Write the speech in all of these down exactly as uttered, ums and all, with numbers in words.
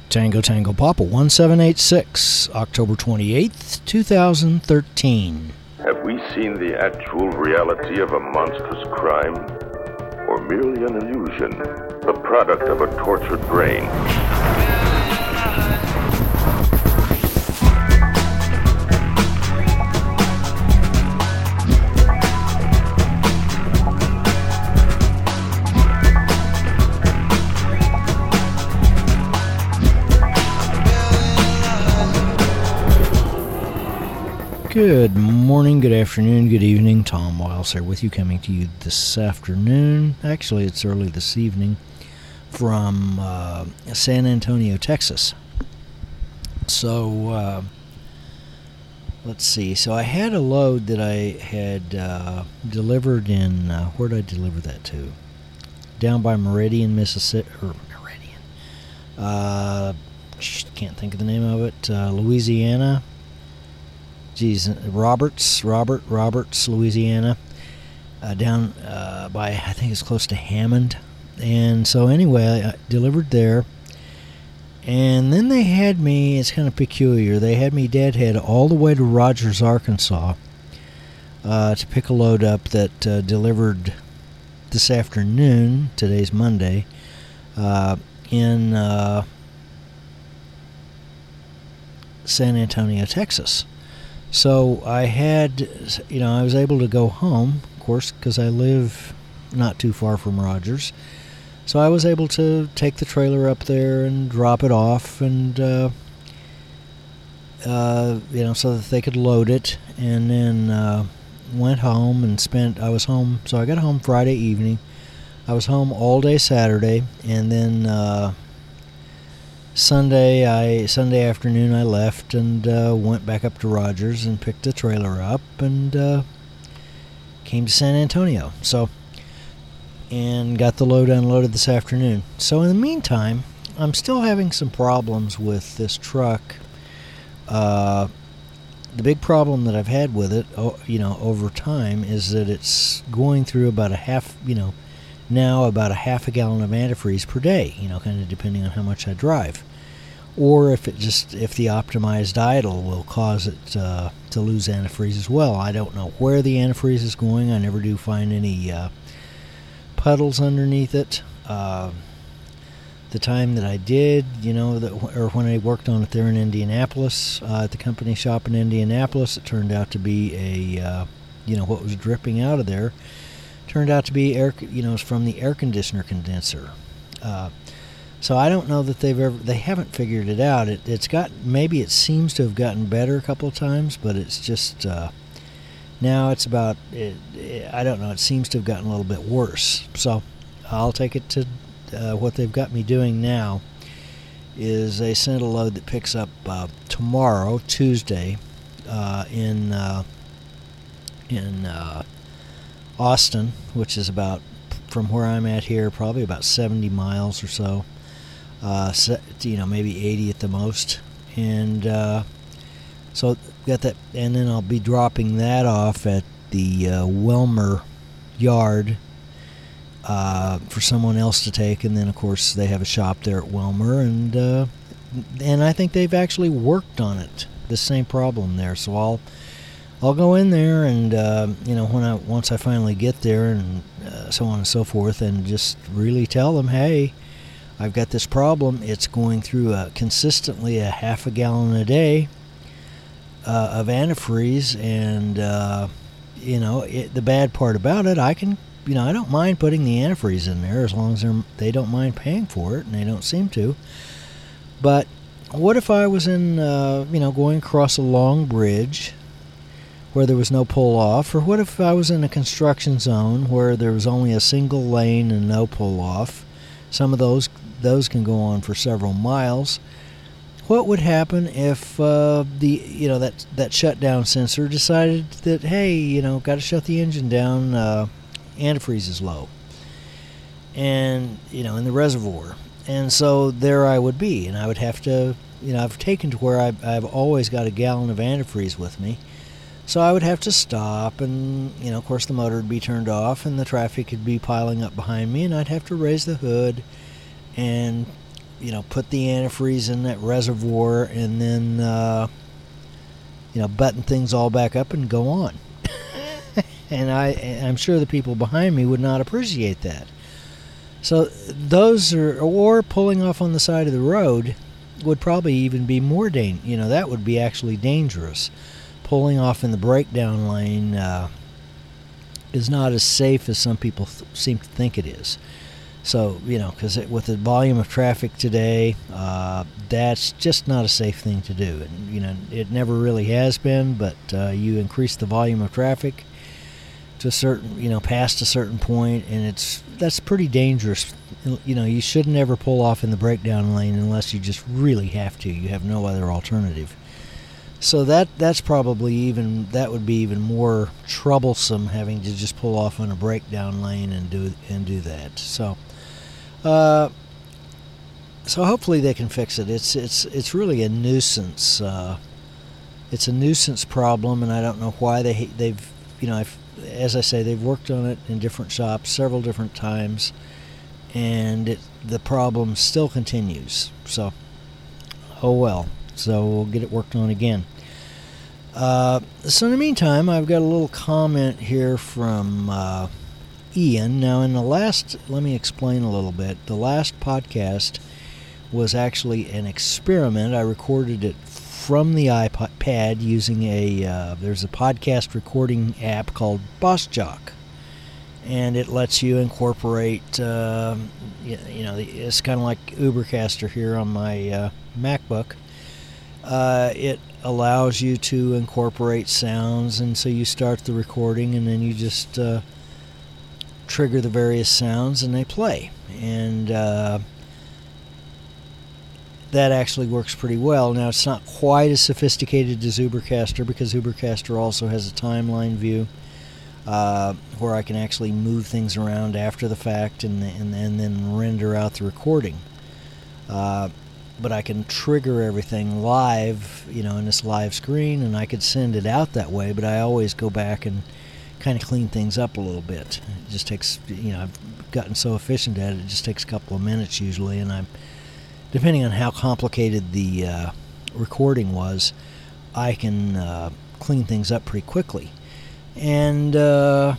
Tango Tango Papa one seven eight six, October twenty-eighth, twenty thirteen. Have we seen the actual reality of a monstrous crime? Or merely an illusion, the product of a tortured brain? Good morning, good afternoon, good evening. Tom Wiles here with you, coming to you this afternoon. Actually, it's early this evening from uh, San Antonio, Texas. So, uh, let's see. So I had a load that I had uh, delivered in, uh, where did I deliver that to? Down by Meridian, Mississippi, or Meridian. Uh, can't think of the name of it. Uh, Louisiana. Geez, Roberts, Robert, Roberts, Louisiana, uh, down uh, by, I think it's close to Hammond. And so anyway, I delivered there. And then they had me, it's kind of peculiar, they had me deadhead all the way to Rogers, Arkansas, uh, to pick a load up that uh, delivered this afternoon, today's Monday, uh, in uh, San Antonio, Texas. So I had, you know, I was able to go home, of course, because I live not too far from Rogers. So I was able to take the trailer up there and drop it off, and, uh, uh, you know, so that they could load it, and then uh, went home and spent, I was home, so I got home Friday evening. I was home all day Saturday, and then uh, Sunday, I Sunday afternoon, I left and uh, went back up to Rogers and picked the trailer up and uh, came to San Antonio. So, and got the load unloaded this afternoon. So in the meantime, I'm still having some problems with this truck. Uh, the big problem that I've had with it, you know, over time, is that it's going through about a half, you know, now about a half a gallon of antifreeze per day, you know, kind of depending on how much I drive. Or if it just, if the optimized idle will cause it uh, to lose antifreeze as well. I don't know where the antifreeze is going. I never do find any uh, puddles underneath it. Uh, the time that I did, you know, that, or when I worked on it there in Indianapolis, uh, at the company shop in Indianapolis, it turned out to be a, uh, you know, what was dripping out of there turned out to be air, you know, from the air conditioner condenser. Uh, so I don't know that they've ever, they haven't figured it out. It, it's got, maybe it seems to have gotten better a couple of times, but it's just, uh, now it's about, it, it, I don't know, it seems to have gotten a little bit worse. So I'll take it to, uh, what they've got me doing now is they sent a load that picks up uh, tomorrow, Tuesday, uh, in, uh, in, uh, Austin, which is about, from where I'm at here, probably about seventy miles or so. Uh, you know, maybe eighty at the most. And uh, so got that, and then I'll be dropping that off at the uh, Wilmer yard uh, for someone else to take. And then, of course, they have a shop there at Wilmer, and uh, and I think they've actually worked on it, the same problem there. So I'll. I'll go in there and, uh, you know, when I once I finally get there and uh, so on and so forth, and just really tell them, hey, I've got this problem. It's going through a, consistently a half a gallon a day uh, of antifreeze, and, uh, you know, it, the bad part about it, I can, you know, I don't mind putting the antifreeze in there as long as they're, they don't mind paying for it, and they don't seem to. But what if I was in, uh, you know, going across a long bridge where there was no pull-off, or what if I was in a construction zone where there was only a single lane and no pull-off? Some of those those can go on for several miles. What would happen if uh, the you know that that shutdown sensor decided that, hey, you know, got to shut the engine down, uh, antifreeze is low, and you know, in the reservoir, and so there I would be, and I would have to, you know, I've taken to where I've, I've always got a gallon of antifreeze with me. So I would have to stop, and, you know, of course the motor would be turned off and the traffic would be piling up behind me, and I'd have to raise the hood and you know, put the antifreeze in that reservoir, and then, uh, you know, button things all back up and go on. and I, I'm sure the people behind me would not appreciate that. So those are, or pulling off on the side of the road would probably even be more dangerous. You know, that would be actually dangerous. Pulling off in the breakdown lane uh, is not as safe as some people th- seem to think it is. So, you know, because with the volume of traffic today, uh, that's just not a safe thing to do. And, you know, it never really has been, but uh, you increase the volume of traffic to a certain, you know, past a certain point, and it's that's pretty dangerous. You know, you should never pull off in the breakdown lane unless you just really have to. You have no other alternative. So that that's probably even, that would be even more troublesome, having to just pull off on a breakdown lane and do and do that. So, uh, so hopefully they can fix it. It's it's it's really a nuisance. Uh, it's a nuisance problem, and I don't know why they they've you know I've, as I say, they've worked on it in different shops several different times, and it, the problem still continues. So, oh well. So we'll get it worked on again. Uh, so in the meantime, I've got a little comment here from uh, Ian. Now, in the last, let me explain a little bit. The last podcast was actually an experiment. I recorded it from the iPad using a, uh, there's a podcast recording app called BossJock. And it lets you incorporate, uh, you, you know, it's kind of like Ubercaster here on my uh, MacBook. Uh, it allows you to incorporate sounds, and so you start the recording, and then you just uh, trigger the various sounds, and they play. And uh, that actually works pretty well. Now, it's not quite as sophisticated as Ubercaster, because Ubercaster also has a timeline view uh, where I can actually move things around after the fact and, and, and then render out the recording. Uh, but I can trigger everything live, you know, in this live screen, and I could send it out that way, but I always go back and kind of clean things up a little bit. It just takes, you know, I've gotten so efficient at it, it just takes a couple of minutes usually, and I'm, depending on how complicated the uh, recording was, I can uh, clean things up pretty quickly. And uh,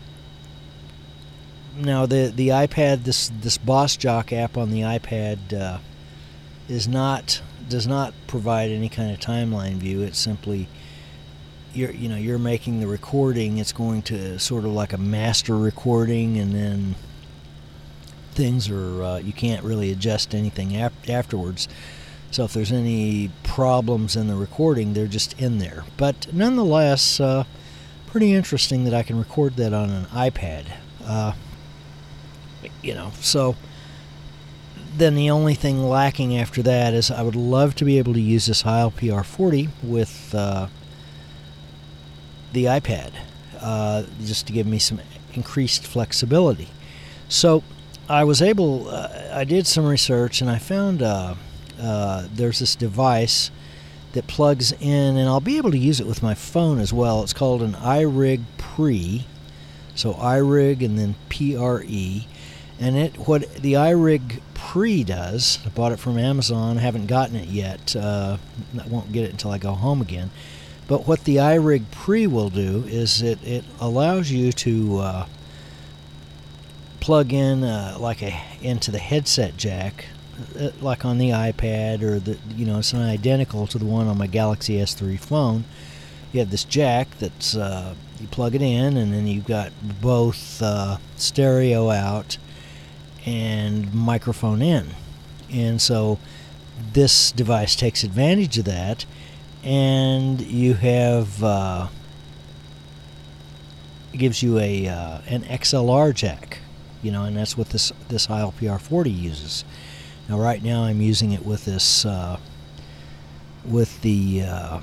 now the the iPad, this this BossJock app on the iPad uh, is not does not provide any kind of timeline view. It's simply you're you know you're making the recording. It's going to sort of like a master recording, and then things are uh, you can't really adjust anything ap- afterwards. So if there's any problems in the recording, they're just in there. But nonetheless, uh, pretty interesting that I can record that on an iPad. Uh, you know, so then the only thing lacking after that is I would love to be able to use this Heil P R forty with uh, the iPad, uh, just to give me some increased flexibility. So I was able, uh, I did some research, and I found uh, uh, there's this device that plugs in, and I'll be able to use it with my phone as well. It's called an iRig Pre, so iRig and then P R E, and it what the iRig Pre does, I bought it from Amazon, I haven't gotten it yet, uh, I won't get it until I go home again, but what the iRig Pre will do is it, it allows you to uh, plug in uh, like a into the headset jack, uh, like on the iPad, or the you know it's not identical to the one on my Galaxy S three phone. You have this jack that's uh, you plug it in, and then you've got both uh, stereo out and microphone in, and so this device takes advantage of that, and you have uh, it gives you a uh, an X L R jack. You know, and that's what this this Heil P R forty uses. Now, right now, I'm using it with this uh, with the uh,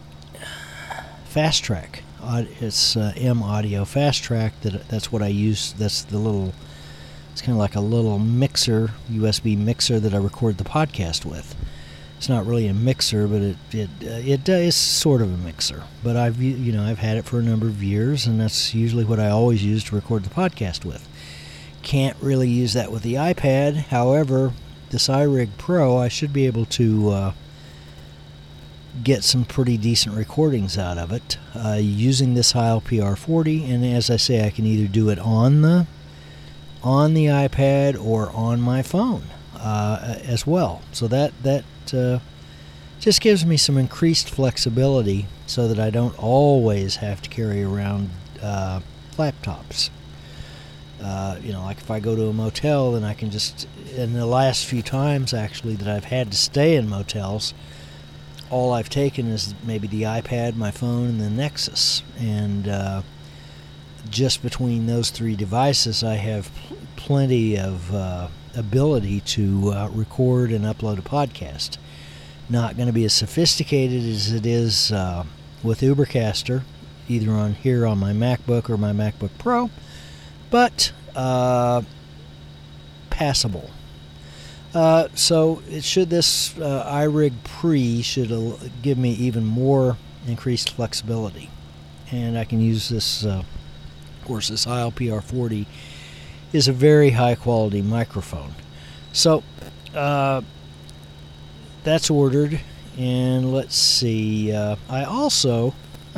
Fast Track. It's uh, M Audio Fast Track. That that's what I use. That's the little. It's kind of like a little mixer, U S B mixer that I record the podcast with. It's not really a mixer, but it it uh, it uh, is sort of a mixer. But I've you know I've had it for a number of years, and that's usually what I always use to record the podcast with. Can't really use that with the iPad. However, this iRig Pro, I should be able to uh, get some pretty decent recordings out of it uh, using this Heil P R forty. And as I say, I can either do it on the on the iPad or on my phone uh, as well. So that that uh, just gives me some increased flexibility, so that I don't always have to carry around uh, laptops. Uh, you know, like if I go to a motel, then I can just, in the last few times actually that I've had to stay in motels, all I've taken is maybe the iPad, my phone, and the Nexus. And uh, just between those three devices, I have pl- plenty of uh, ability to uh, record and upload a podcast. Not going to be as sophisticated as it is uh, with Ubercaster, either on here on my MacBook or my MacBook Pro, but uh, passable. Uh, so it should this uh, iRig Pre should uh, give me even more increased flexibility, and I can use this. Uh, of course, this Heil P R forty is a very high quality microphone. So uh, that's ordered, and let's see. Uh, I also.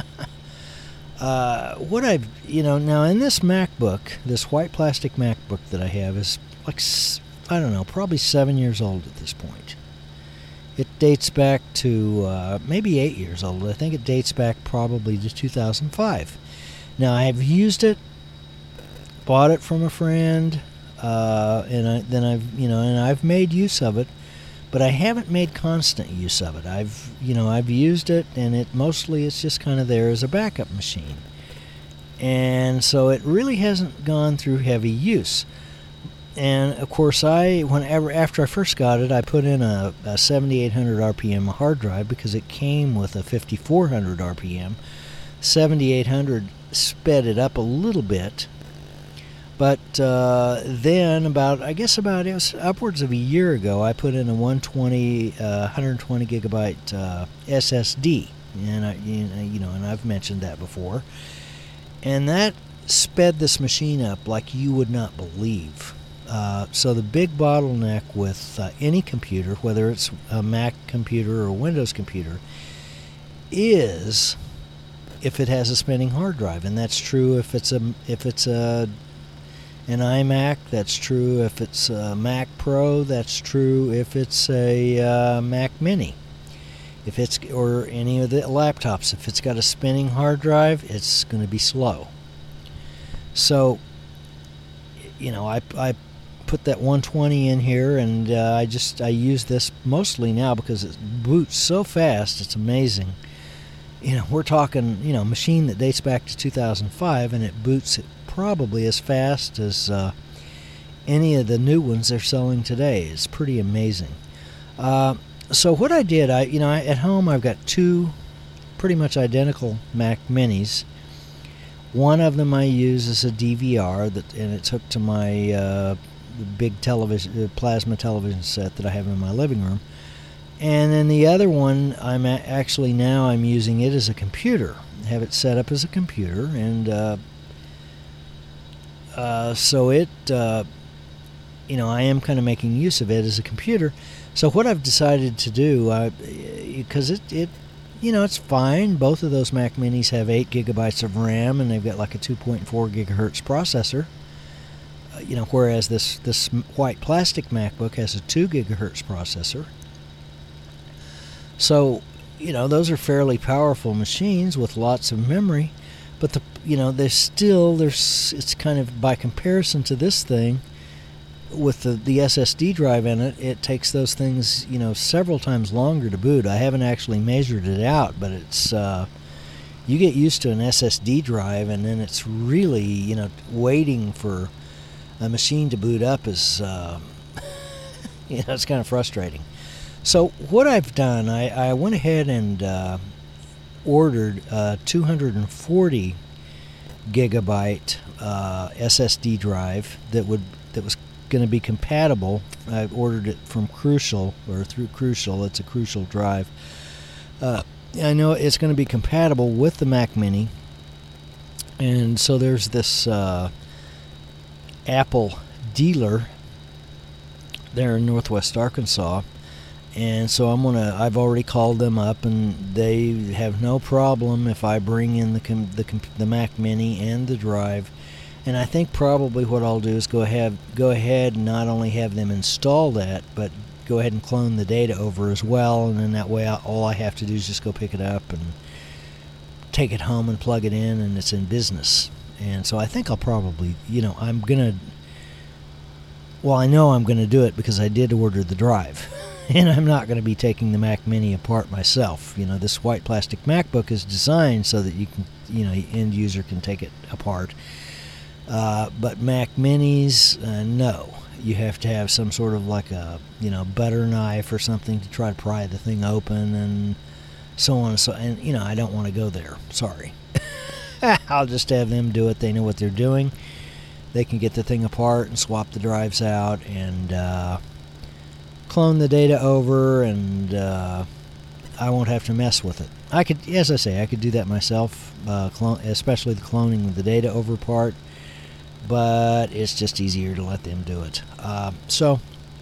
Uh, what I've, you know, now in this MacBook, this white plastic MacBook that I have is like, I don't know, probably seven years old at this point. It dates back to uh, maybe eight years old. I think it dates back probably to two thousand five. Now, I've used it, bought it from a friend, uh, and I, then I've, you know, and I've made use of it, but I haven't made constant use of it. I've, you know, I've used it, and it mostly it's just kind of there as a backup machine. And so it really hasn't gone through heavy use. And of course, I, whenever after I first got it, I put in a, a seventy-eight hundred R P M hard drive because it came with a fifty-four hundred R P M. seventy-eight hundred sped it up a little bit. But uh, then about, I guess about, it was upwards of a year ago, I put in a one twenty, uh, one twenty gigabyte uh, S S D, and I, you know, and I've mentioned that before, and that sped this machine up like you would not believe. Uh, so the big bottleneck with uh, any computer, whether it's a Mac computer or a Windows computer, is if it has a spinning hard drive, and that's true if it's a if it's a an iMac, that's true if it's a Mac Pro, that's true if it's a uh, Mac Mini, if it's or any of the laptops. If it's got a spinning hard drive, it's going to be slow. So, you know, I I put that one twenty in here, and uh, I just I use this mostly now because it boots so fast. It's amazing. You know, we're talking, you know, machine that dates back to two thousand five, and it boots it probably as fast as uh, any of the new ones they're selling today. It's pretty amazing. Uh, so what I did, I you know, I, at home I've got two pretty much identical Mac Minis. One of them I use as a D V R, that, and it's hooked to my uh, big television, plasma television set that I have in my living room. And then the other one, I'm a- actually now I'm using it as a computer. I have it set up as a computer, and uh, uh, so it, uh, you know, I am kind of making use of it as a computer. So what I've decided to do, because it, it, you know, it's fine. Both of those Mac Minis have eight gigabytes of RAM, and they've got like a two point four gigahertz processor. Uh, you know, whereas this this white plastic MacBook has a two gigahertz processor. So, you know, those are fairly powerful machines with lots of memory, but the you know, there's still there's it's kind of by comparison to this thing with the the S S D drive in it, it takes those things, you know, several times longer to boot. I haven't actually measured it out, but it's uh, you get used to an S S D drive, and then it's really, you know, waiting for a machine to boot up is uh, you know, it's kind of frustrating. So what I've done, I, I went ahead and uh, ordered a two hundred forty gigabyte uh, S S D drive that would that was going to be compatible. I ordered it from Crucial, or through Crucial. It's a Crucial drive. Uh, I know it's going to be compatible with the Mac Mini, and so there's this uh, Apple dealer there in Northwest Arkansas. And so I'm gonna. I've already called them up, and they have no problem if I bring in the com, the com, the Mac Mini and the drive. And I think probably what I'll do is go ahead go ahead and not only have them install that, but go ahead and clone the data over as well. And then that way, I, all I have to do is just go pick it up and take it home and plug it in, and it's in business. And so I think I'll probably, you know, I'm gonna. Well, I know I'm gonna do it because I did order the drive. And I'm not going to be taking the Mac Mini apart myself. You know, this white plastic MacBook is designed so that you can, you know, end user can take it apart. Uh, but Mac Minis, uh, no. You have to have some sort of like a, you know, butter knife or something to try to pry the thing open, and so on and so. And you know, I don't want to go there. Sorry. I'll just have them do it. They know what they're doing. They can get the thing apart and swap the drives out, and uh, clone the data over, and uh, I won't have to mess with it. I could, as I say, I could do that myself, uh, clone, especially the cloning the data over part, but it's just easier to let them do it. Uh, so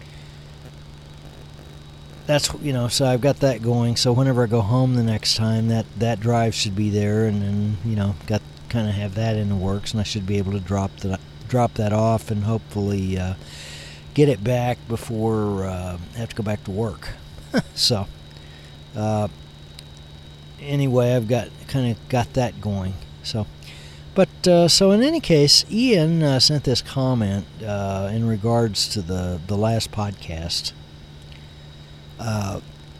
that's, you know, so I've got that going. So whenever I go home the next time, that that drive should be there, and then, you know, got kind of have that in the works, and I should be able to drop that drop that off and hopefully Uh, get it back before uh, I have to go back to work. so, uh, anyway, I've got kind of got that going. So, but uh, so in any case, Ian uh, sent this comment uh, in regards to the the last podcast. Uh,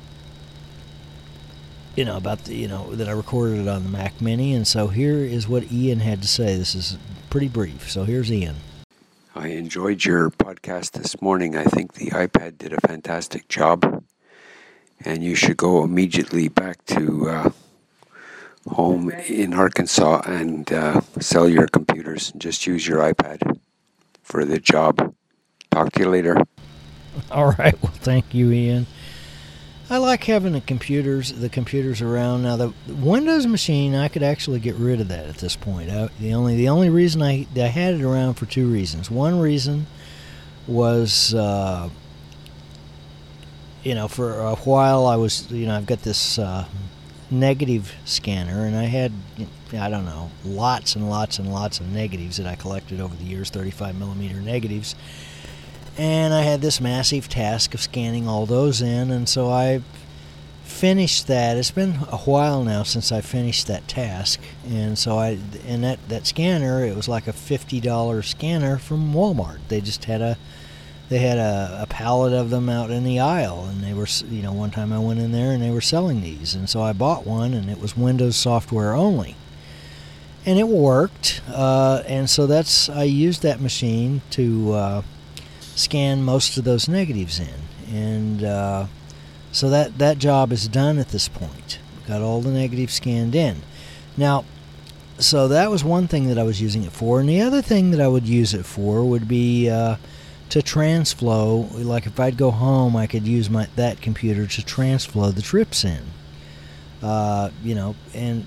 you know about the you know that I recorded it on the Mac Mini, and so here is what Ian had to say. This is pretty brief. So here's Ian. I enjoyed your podcast this morning. I think the iPad did a fantastic job, and you should go immediately back to uh, home in Arkansas and uh, sell your computers and just use your iPad for the job. Talk to you later. All right. Well, thank you, Ian. I like having the computers, the computers around. Now, the Windows machine, I could actually get rid of that at this point. I, the only the only reason I I had it around for two reasons. One reason was, uh, you know, for a while I was, you know, I've got this uh, negative scanner, and I had, I don't know, lots and lots and lots of negatives that I collected over the years, thirty-five millimeter negatives. And I had this massive task of scanning all those in, and so I finished that. It's been a while now since I finished that task, and so I and that, that scanner, it was like a fifty dollar scanner from Walmart. They just had a they had a, a pallet of them out in the aisle, and they were, you know, one time I went in there and they were selling these, and so I bought one, and it was Windows software only, and it worked. Uh, and so that's I used that machine to Uh, scan most of those negatives in, and uh, so that that job is done at this point. Got all the negatives scanned in. Now, so that was one thing that I was using it for, and the other thing that I would use it for would be uh, to transflow. Like if I'd go home, I could use my that computer to transflow the trips in. Uh, you know, and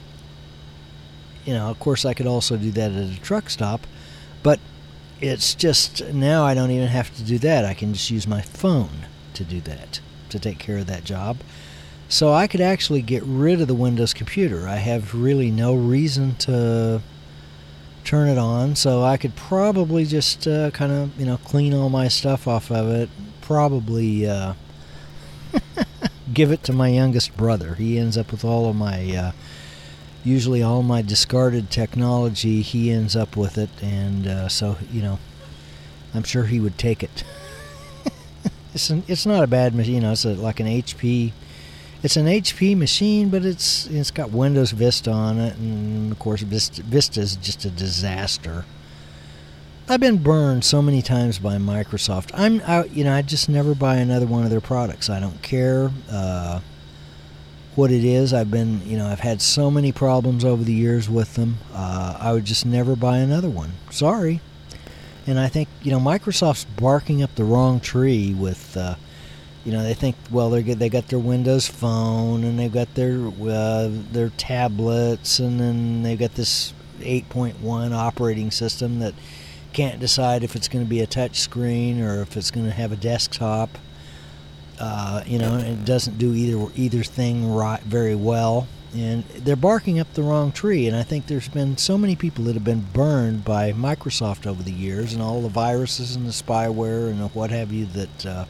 you know, of course, I could also do that at a truck stop, but it's just, now I don't even have to do that. I can just use my phone to do that, to take care of that job. So I could actually get rid of the Windows computer. I have really no reason to turn it on, so I could probably just uh, kind of, you know, clean all my stuff off of it. Probably uh, give it to my youngest brother. He ends up with all of my... Uh, Usually all my discarded technology, he ends up with it, and uh, so, you know, I'm sure he would take it. it's an, it's not a bad machine, you know, it's a, like an H P, it's an H P machine, but it's it's got Windows Vista on it, and of course Vista, Vista is just a disaster. I've been burned so many times by Microsoft. I'm, I, you know, I just never buy another one of their products. I don't care uh, what it is. I've been, you know, I've had so many problems over the years with them. Uh, I would just never buy another one. Sorry. And I think, you know, Microsoft's barking up the wrong tree with, uh, you know, they think, well, they they got their Windows Phone, and they've got their uh, their tablets, and then they've got this eight point one operating system that can't decide if it's going to be a touch screen or if it's going to have a desktop. Uh, you know, it doesn't do either either thing right very well, and they're barking up the wrong tree. And I think there's been so many people that have been burned by Microsoft over the years, and all the viruses and the spyware and the what have you that, uh,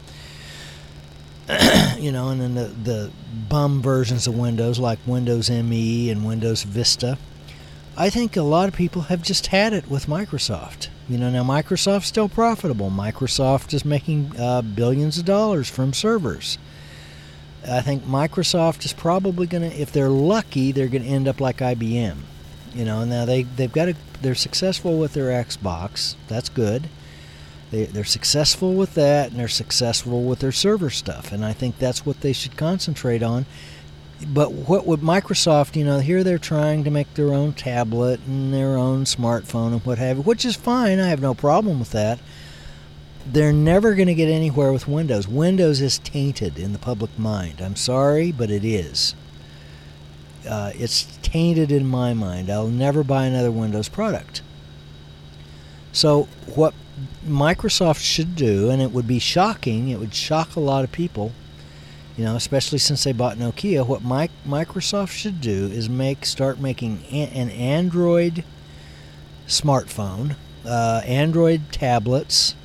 you know, and then the, the bum versions of Windows like Windows M E and Windows Vista. I think a lot of people have just had it with Microsoft. You know, now Microsoft's still profitable. Microsoft is making uh, billions of dollars from servers. I think Microsoft is probably going to, if they're lucky, they're going to end up like I B M. You know, now they, they've got a, they're successful with their Xbox. That's good. They, they're successful with that, and they're successful with their server stuff. And I think that's what they should concentrate on. But what would Microsoft, you know, here they're trying to make their own tablet and their own smartphone and what have you, which is fine. I have no problem with that. They're never going to get anywhere with Windows. Windows is tainted in the public mind. I'm sorry, but it is. Uh, it's tainted in my mind. I'll never buy another Windows product. So what Microsoft should do, and it would be shocking, it would shock a lot of people, you know, especially since they bought Nokia, what my, Microsoft should do is make start making a, an Android smartphone, uh, Android tablets,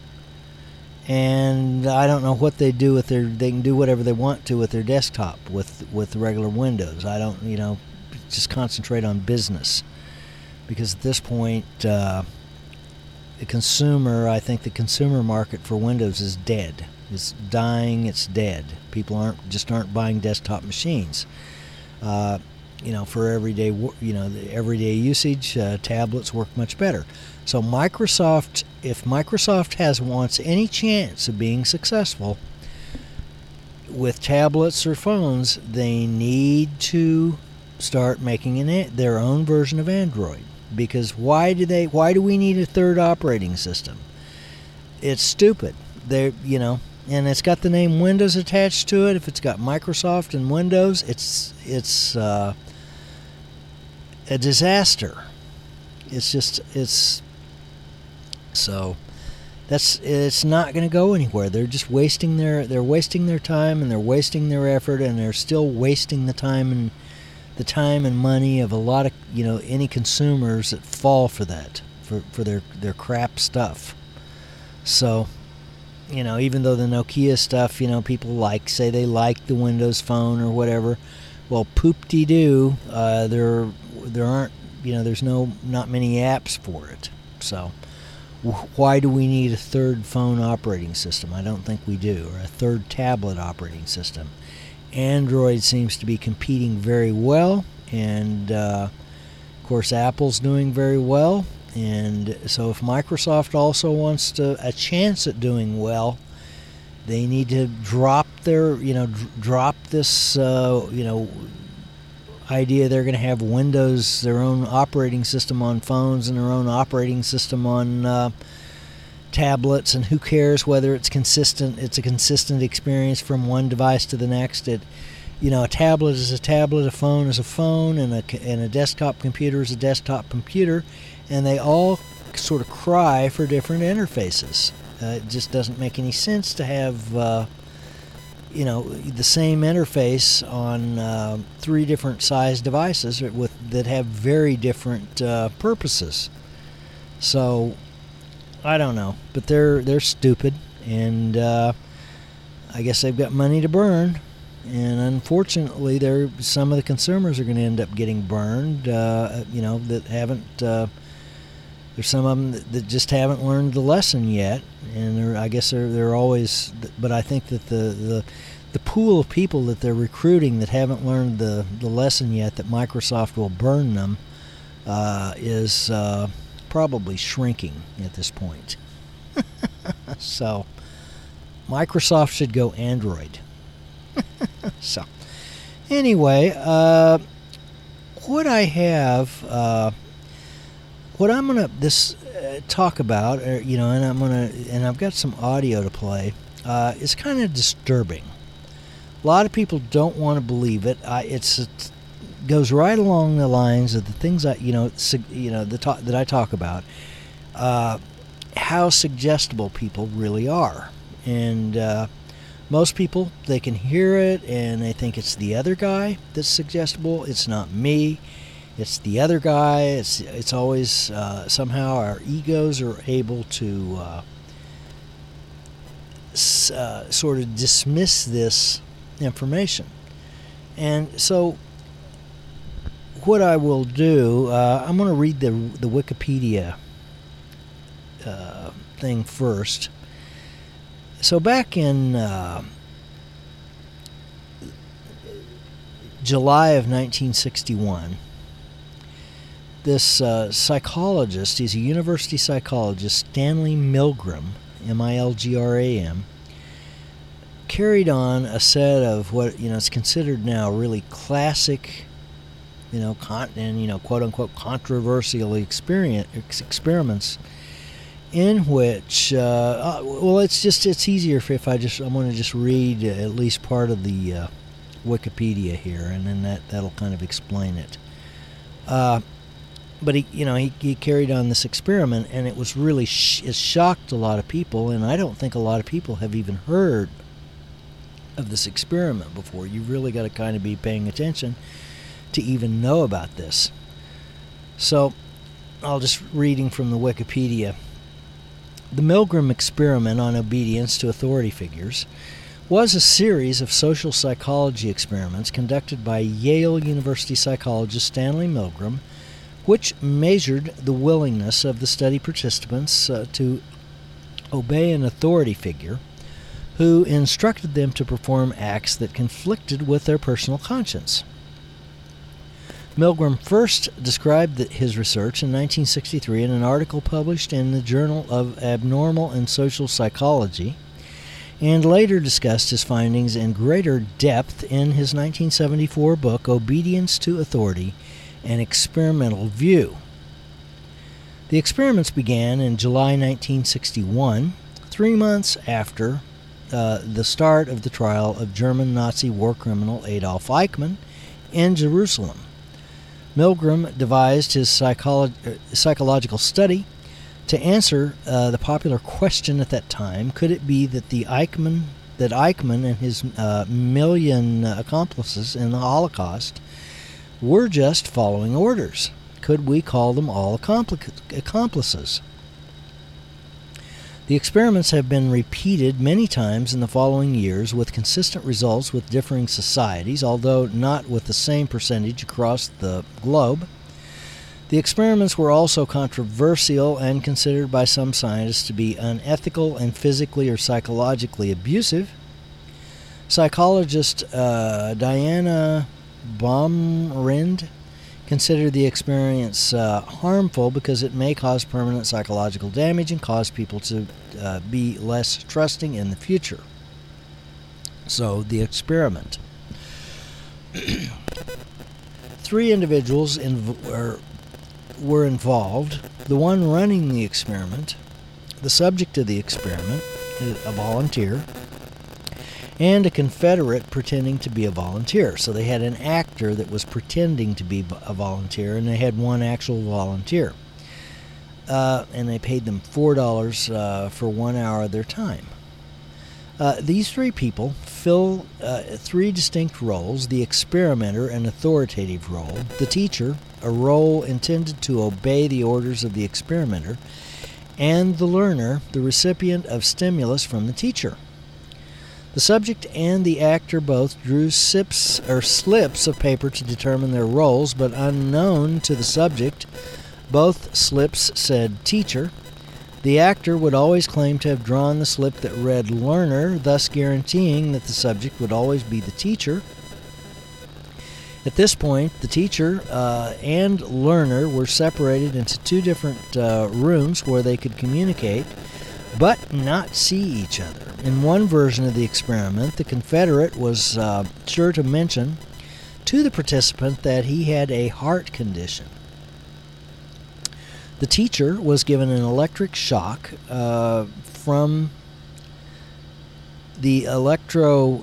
and I don't know what they do with their. They can do whatever they want to with their desktop with with regular Windows. I don't, you know, just concentrate on business, because at this point, uh, the consumer, I think the consumer market for Windows is dead. It's dying. It's dead. People aren't just aren't buying desktop machines. Uh, you know, for everyday you know the everyday usage, uh, tablets work much better. So Microsoft, if Microsoft has wants any chance of being successful with tablets or phones, they need to start making an, their own version of Android. Because why do they? Why do we need a third operating system? It's stupid. They, you know. And it's got the name Windows attached to it. If it's got Microsoft and Windows, it's it's uh, a disaster. It's just it's so that's it's not going to go anywhere. They're just wasting their they're wasting their time and they're wasting their effort, and they're still wasting the time and the time and money of a lot of you know any consumers that fall for that for for their their crap stuff. So. You know, even though the Nokia stuff, you know, people like, say they like the Windows Phone or whatever, well, poop-de-doo, uh, there, there aren't, you know, there's no, not many apps for it. So, wh- why do we need a third phone operating system? I don't think we do, or a third tablet operating system. Android seems to be competing very well, and, uh, of course, Apple's doing very well. And so if Microsoft also wants to a chance at doing well, they need to drop their, you know, d- drop this, uh, you know, idea they're going to have Windows, their own operating system on phones and their own operating system on uh, tablets, and who cares whether it's consistent. It's a consistent experience from one device to the next. It, you know, a tablet is a tablet, a phone is a phone, and a and a desktop computer is a desktop computer. And they all sort of cry for different interfaces. Uh, it just doesn't make any sense to have, uh, you know, the same interface on uh, three different size devices with that have very different uh, purposes. So, I don't know, but they're they're stupid, and uh, I guess they've got money to burn. And unfortunately, they're some of the consumers are going to end up getting burned. Uh, you know, that haven't. Uh, There's some of them that just haven't learned the lesson yet, and they're, I guess they're they're always. But I think that the, the the pool of people that they're recruiting that haven't learned the, the lesson yet, that Microsoft will burn them, uh, is uh, probably shrinking at this point. So, Microsoft should go Android. So, anyway, uh, what I have. Uh, What I'm gonna this uh, talk about, uh, you know, and I'm gonna and I've got some audio to play. Uh, it's kind of disturbing. A lot of people don't want to believe it. I, it's it goes right along the lines of the things I, you know, you know, the talk that I talk about. Uh, how suggestible people really are. And uh, most people, they can hear it and they think it's the other guy that's suggestible. It's not me. It's the other guy. It's it's always uh, somehow our egos are able to uh, s- uh, sort of dismiss this information. And so what I will do, uh, I'm going to read the the Wikipedia uh, thing first. So back in uh, July of nineteen sixty-one, this uh, psychologist, he's a university psychologist, Stanley Milgram, M I L G R A M, carried on a set of what, you know, is considered now really classic, you know, con- and, you know, quote-unquote controversial experience, experiments in which, uh, uh, well, it's just, it's easier if, if I just, I'm going to just read at least part of the uh, Wikipedia here, and then that, that'll kind of explain it. Uh, but he, you know, he, he carried on this experiment, and it was really, sh- it shocked a lot of people, and I don't think a lot of people have even heard of this experiment before. You've really got to kind of be paying attention to even know about this. So, I'll just reading from the Wikipedia. The Milgram experiment on obedience to authority figures was a series of social psychology experiments conducted by Yale University psychologist Stanley Milgram, which measured the willingness of the study participants uh, to obey an authority figure who instructed them to perform acts that conflicted with their personal conscience. Milgram first described the, his research in nineteen sixty-three in an article published in the Journal of Abnormal and Social Psychology, and later discussed his findings in greater depth in his nineteen seventy-four book, Obedience to Authority, An Experimental View. The experiments began in July nineteen sixty-one, three months after uh, the start of the trial of German Nazi war criminal Adolf Eichmann in Jerusalem. Milgram devised his psycholo- psychological study to answer uh, the popular question at that time: could it be that the Eichmann, that Eichmann and his uh, million accomplices in the Holocaust were just following orders? Could we call them all accompli- accomplices? The experiments have been repeated many times in the following years with consistent results with differing societies, although not with the same percentage across the globe. The experiments were also controversial and considered by some scientists to be unethical and physically or psychologically abusive. Psychologist uh, Diana Baumrind considered the experience uh, harmful because it may cause permanent psychological damage and cause people to uh, be less trusting in the future. So, the experiment. Three individuals inv- were, were involved. The one running the experiment, the subject of the experiment, a volunteer, and a Confederate pretending to be a volunteer. So they had an actor that was pretending to be a volunteer, and they had one actual volunteer. Uh, and they paid them four dollars uh, for one hour of their time. Uh, these three people fill uh, three distinct roles: the experimenter, an authoritative role; the teacher, a role intended to obey the orders of the experimenter; and the learner, the recipient of stimulus from the teacher. The subject and the actor both drew sips or slips of paper to determine their roles, but unknown to the subject, both slips said teacher. The actor would always claim to have drawn the slip that read learner, thus guaranteeing that the subject would always be the teacher. At this point, the teacher uh, and learner were separated into two different uh, rooms where they could communicate, but not see each other. In one version of the experiment, the Confederate was uh, sure to mention to the participant that he had a heart condition. The teacher was given an electric shock uh, from the electro...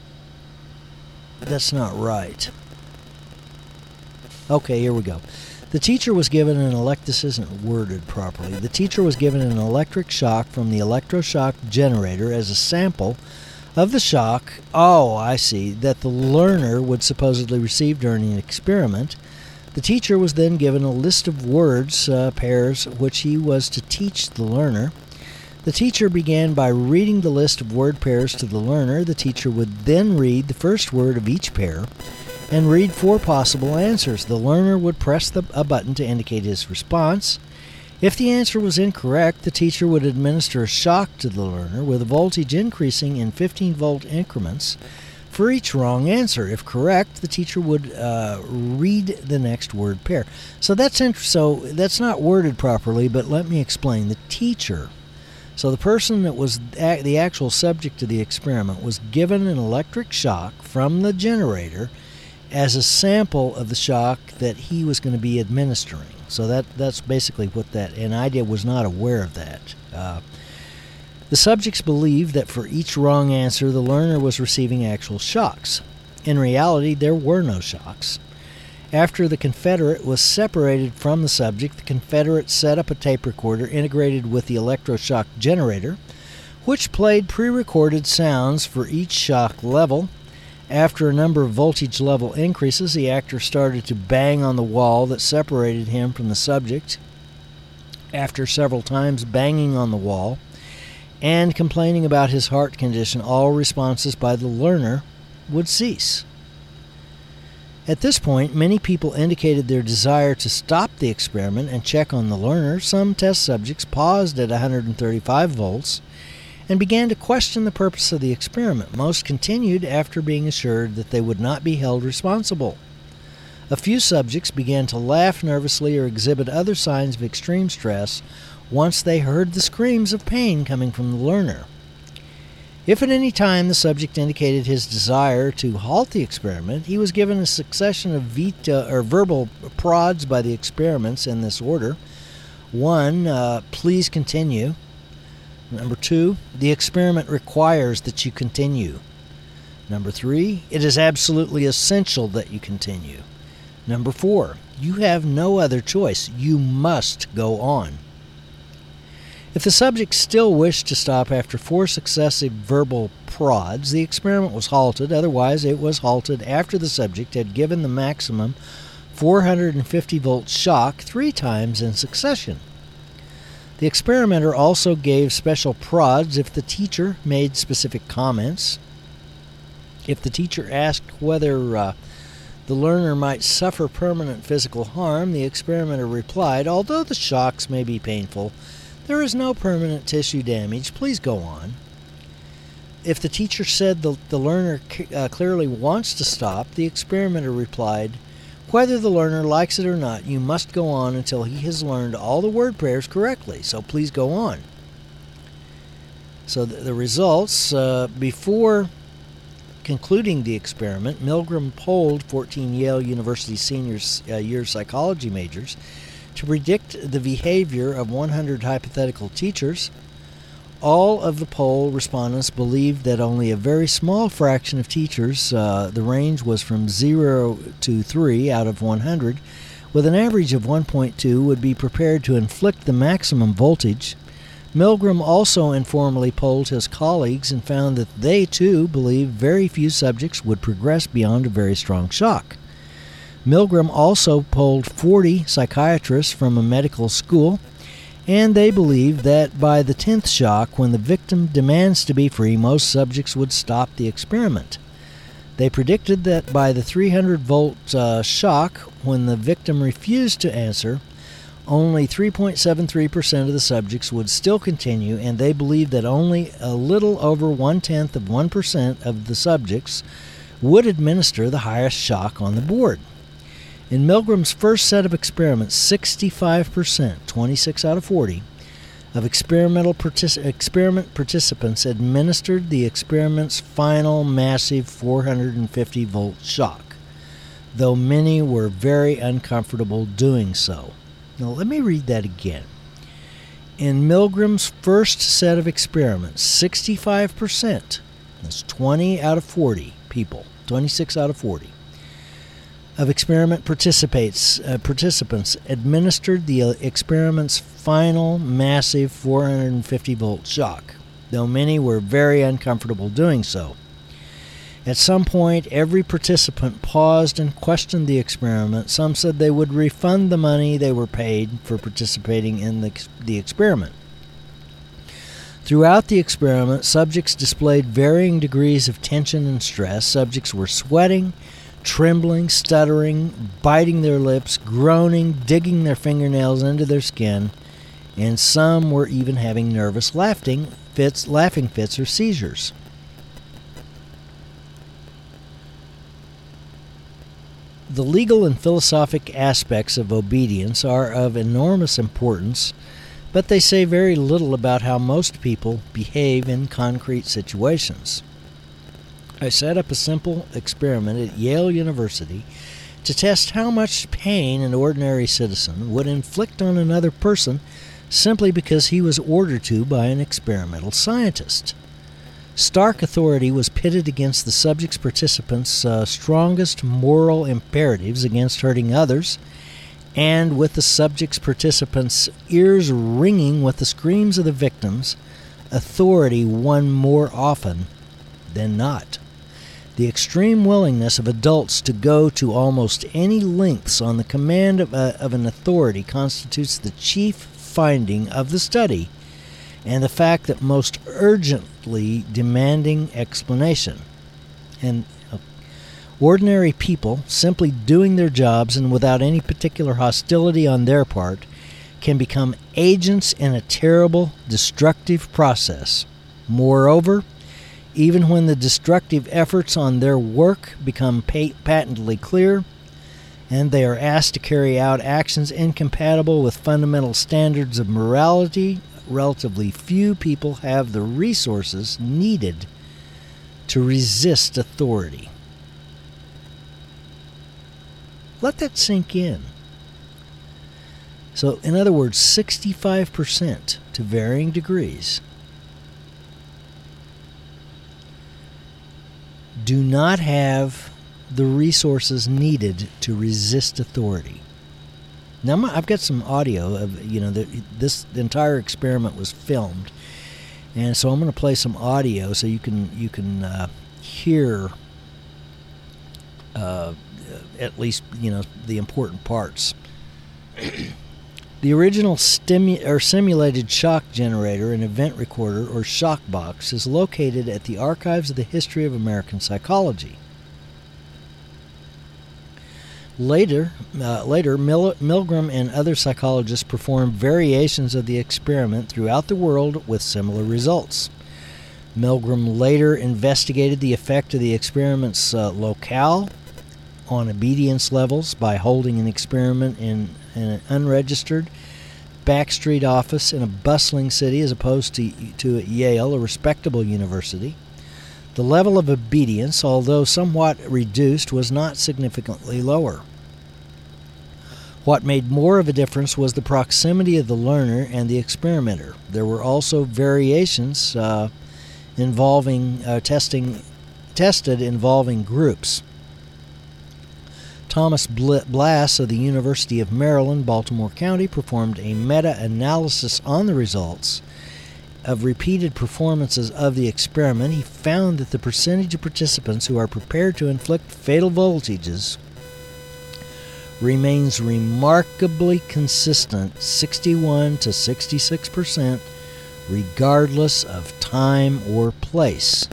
That's not right. Okay, here we go. The teacher was given an elect this isn't worded properly. The teacher was given an electric shock from the electroshock generator as a sample of the shock, oh, I see, that the learner would supposedly receive during an experiment. The teacher was then given a list of words uh, pairs which he was to teach the learner. The teacher began by reading the list of word pairs to the learner. The teacher would then read the first word of each pair and read four possible answers. The learner would press the, a button to indicate his response. If the answer was incorrect, the teacher would administer a shock to the learner with a voltage increasing in fifteen volt increments for each wrong answer. If correct, the teacher would uh, read the next word pair. So that's int- so that's not worded properly, but let me explain. The teacher, so the person that was a- the actual subject of the experiment, was given an electric shock from the generator as a sample of the shock that he was going to be administering. So that that's basically what that, and I did, was not aware of that. Uh, the subjects believed that for each wrong answer, the learner was receiving actual shocks. In reality, there were no shocks. After the Confederate was separated from the subject, the Confederate set up a tape recorder integrated with the electroshock generator, which played pre-recorded sounds for each shock level. After a number of voltage level increases, the actor started to bang on the wall that separated him from the subject. After several times banging on the wall and complaining about his heart condition, all responses by the learner would cease. At this point, many people indicated their desire to stop the experiment and check on the learner. Some test subjects paused at one hundred thirty-five volts and began to question the purpose of the experiment. Most continued after being assured that they would not be held responsible. A few subjects began to laugh nervously or exhibit other signs of extreme stress once they heard the screams of pain coming from the learner. If at any time the subject indicated his desire to halt the experiment, he was given a succession of vita, or verbal prods by the experiments in this order. One, uh, please continue. Number two, the experiment requires that you continue. Number three, it is absolutely essential that you continue. Number four, you have no other choice. You must go on. If the subject still wished to stop after four successive verbal prods, the experiment was halted. Otherwise, it was halted after the subject had given the maximum four hundred fifty volt shock three times in succession. The experimenter also gave special prods if the teacher made specific comments. If the teacher asked whether uh, the learner might suffer permanent physical harm, the experimenter replied, although the shocks may be painful, there is no permanent tissue damage. Please go on. If the teacher said the, the learner uh, clearly wants to stop, the experimenter replied, whether the learner likes it or not, you must go on until he has learned all the word pairs correctly, so please go on. So the, the results, uh, before concluding the experiment, Milgram polled fourteen Yale University senior uh, year psychology majors to predict the behavior of one hundred hypothetical teachers. All of the poll respondents believed that only a very small fraction of teachers, uh, the range was from zero to three out of one hundred, with an average of one point two, would be prepared to inflict the maximum voltage. Milgram also informally polled his colleagues and found that they, too, believed very few subjects would progress beyond a very strong shock. Milgram also polled forty psychiatrists from a medical school, and they believed that by the tenth shock, when the victim demands to be free, most subjects would stop the experiment. They predicted that by the three hundred volt uh, shock, when the victim refused to answer, only three point seven three percent of the subjects would still continue, and they believed that only a little over one-tenth of one percent of the subjects would administer the highest shock on the board. In Milgram's first set of experiments, sixty-five percent, twenty-six out of forty, of experimental partic- experiment participants administered the experiment's final massive four hundred fifty volt shock, though many were very uncomfortable doing so. Now let me read that again. In Milgram's first set of experiments, sixty-five percent, that's twenty out of forty people, twenty-six out of forty, of experiment participates, uh, participants administered the uh, experiment's final massive four hundred fifty volt shock, though many were very uncomfortable doing so. At some point, every participant paused and questioned the experiment. Some said they would refund the money they were paid for participating in the, the experiment. Throughout the experiment, subjects displayed varying degrees of tension and stress. Subjects were sweating, trembling, stuttering, biting their lips, groaning, digging their fingernails into their skin, and some were even having nervous laughing fits, laughing fits or seizures. The legal and philosophic aspects of obedience are of enormous importance, but they say very little about how most people behave in concrete situations. I set up a simple experiment at Yale University to test how much pain an ordinary citizen would inflict on another person simply because he was ordered to by an experimental scientist. Stark authority was pitted against the subject's participants' uh, strongest moral imperatives against hurting others, and with the subject's participants' ears ringing with the screams of the victims, authority won more often than not. The extreme willingness of adults to go to almost any lengths on the command of, a, of an authority constitutes the chief finding of the study, and the fact that most urgently demanding explanation. And uh, ordinary people, simply doing their jobs and without any particular hostility on their part, can become agents in a terrible, destructive process. Moreover, even when the destructive efforts on their work become pa- patently clear, and they are asked to carry out actions incompatible with fundamental standards of morality, relatively few people have the resources needed to resist authority. Let that sink in. So, in other words, sixty-five percent to varying degrees do not have the resources needed to resist authority. Now, I've got some audio of, you know, the, this the entire experiment was filmed, and so I'm going to play some audio so you can you can uh, hear uh, at least, you know, the important parts. The original stimu- or simulated shock generator and event recorder, or shock box, is located at the Archives of the History of American Psychology. Later, uh, later Mil- Milgram and other psychologists performed variations of the experiment throughout the world with similar results. Milgram later investigated the effect of the experiment's uh, locale on obedience levels by holding an experiment in, in an unregistered backstreet office in a bustling city as opposed to, to at Yale, a respectable university. The level of obedience, although somewhat reduced, was not significantly lower. What made more of a difference was the proximity of the learner and the experimenter. There were also variations uh, involving uh, testing tested involving groups. Thomas Blass of the University of Maryland, Baltimore County, performed a meta-analysis on the results of repeated performances of the experiment. He found that the percentage of participants who are prepared to inflict fatal voltages remains remarkably consistent, sixty-one to sixty-six percent, regardless of time or place.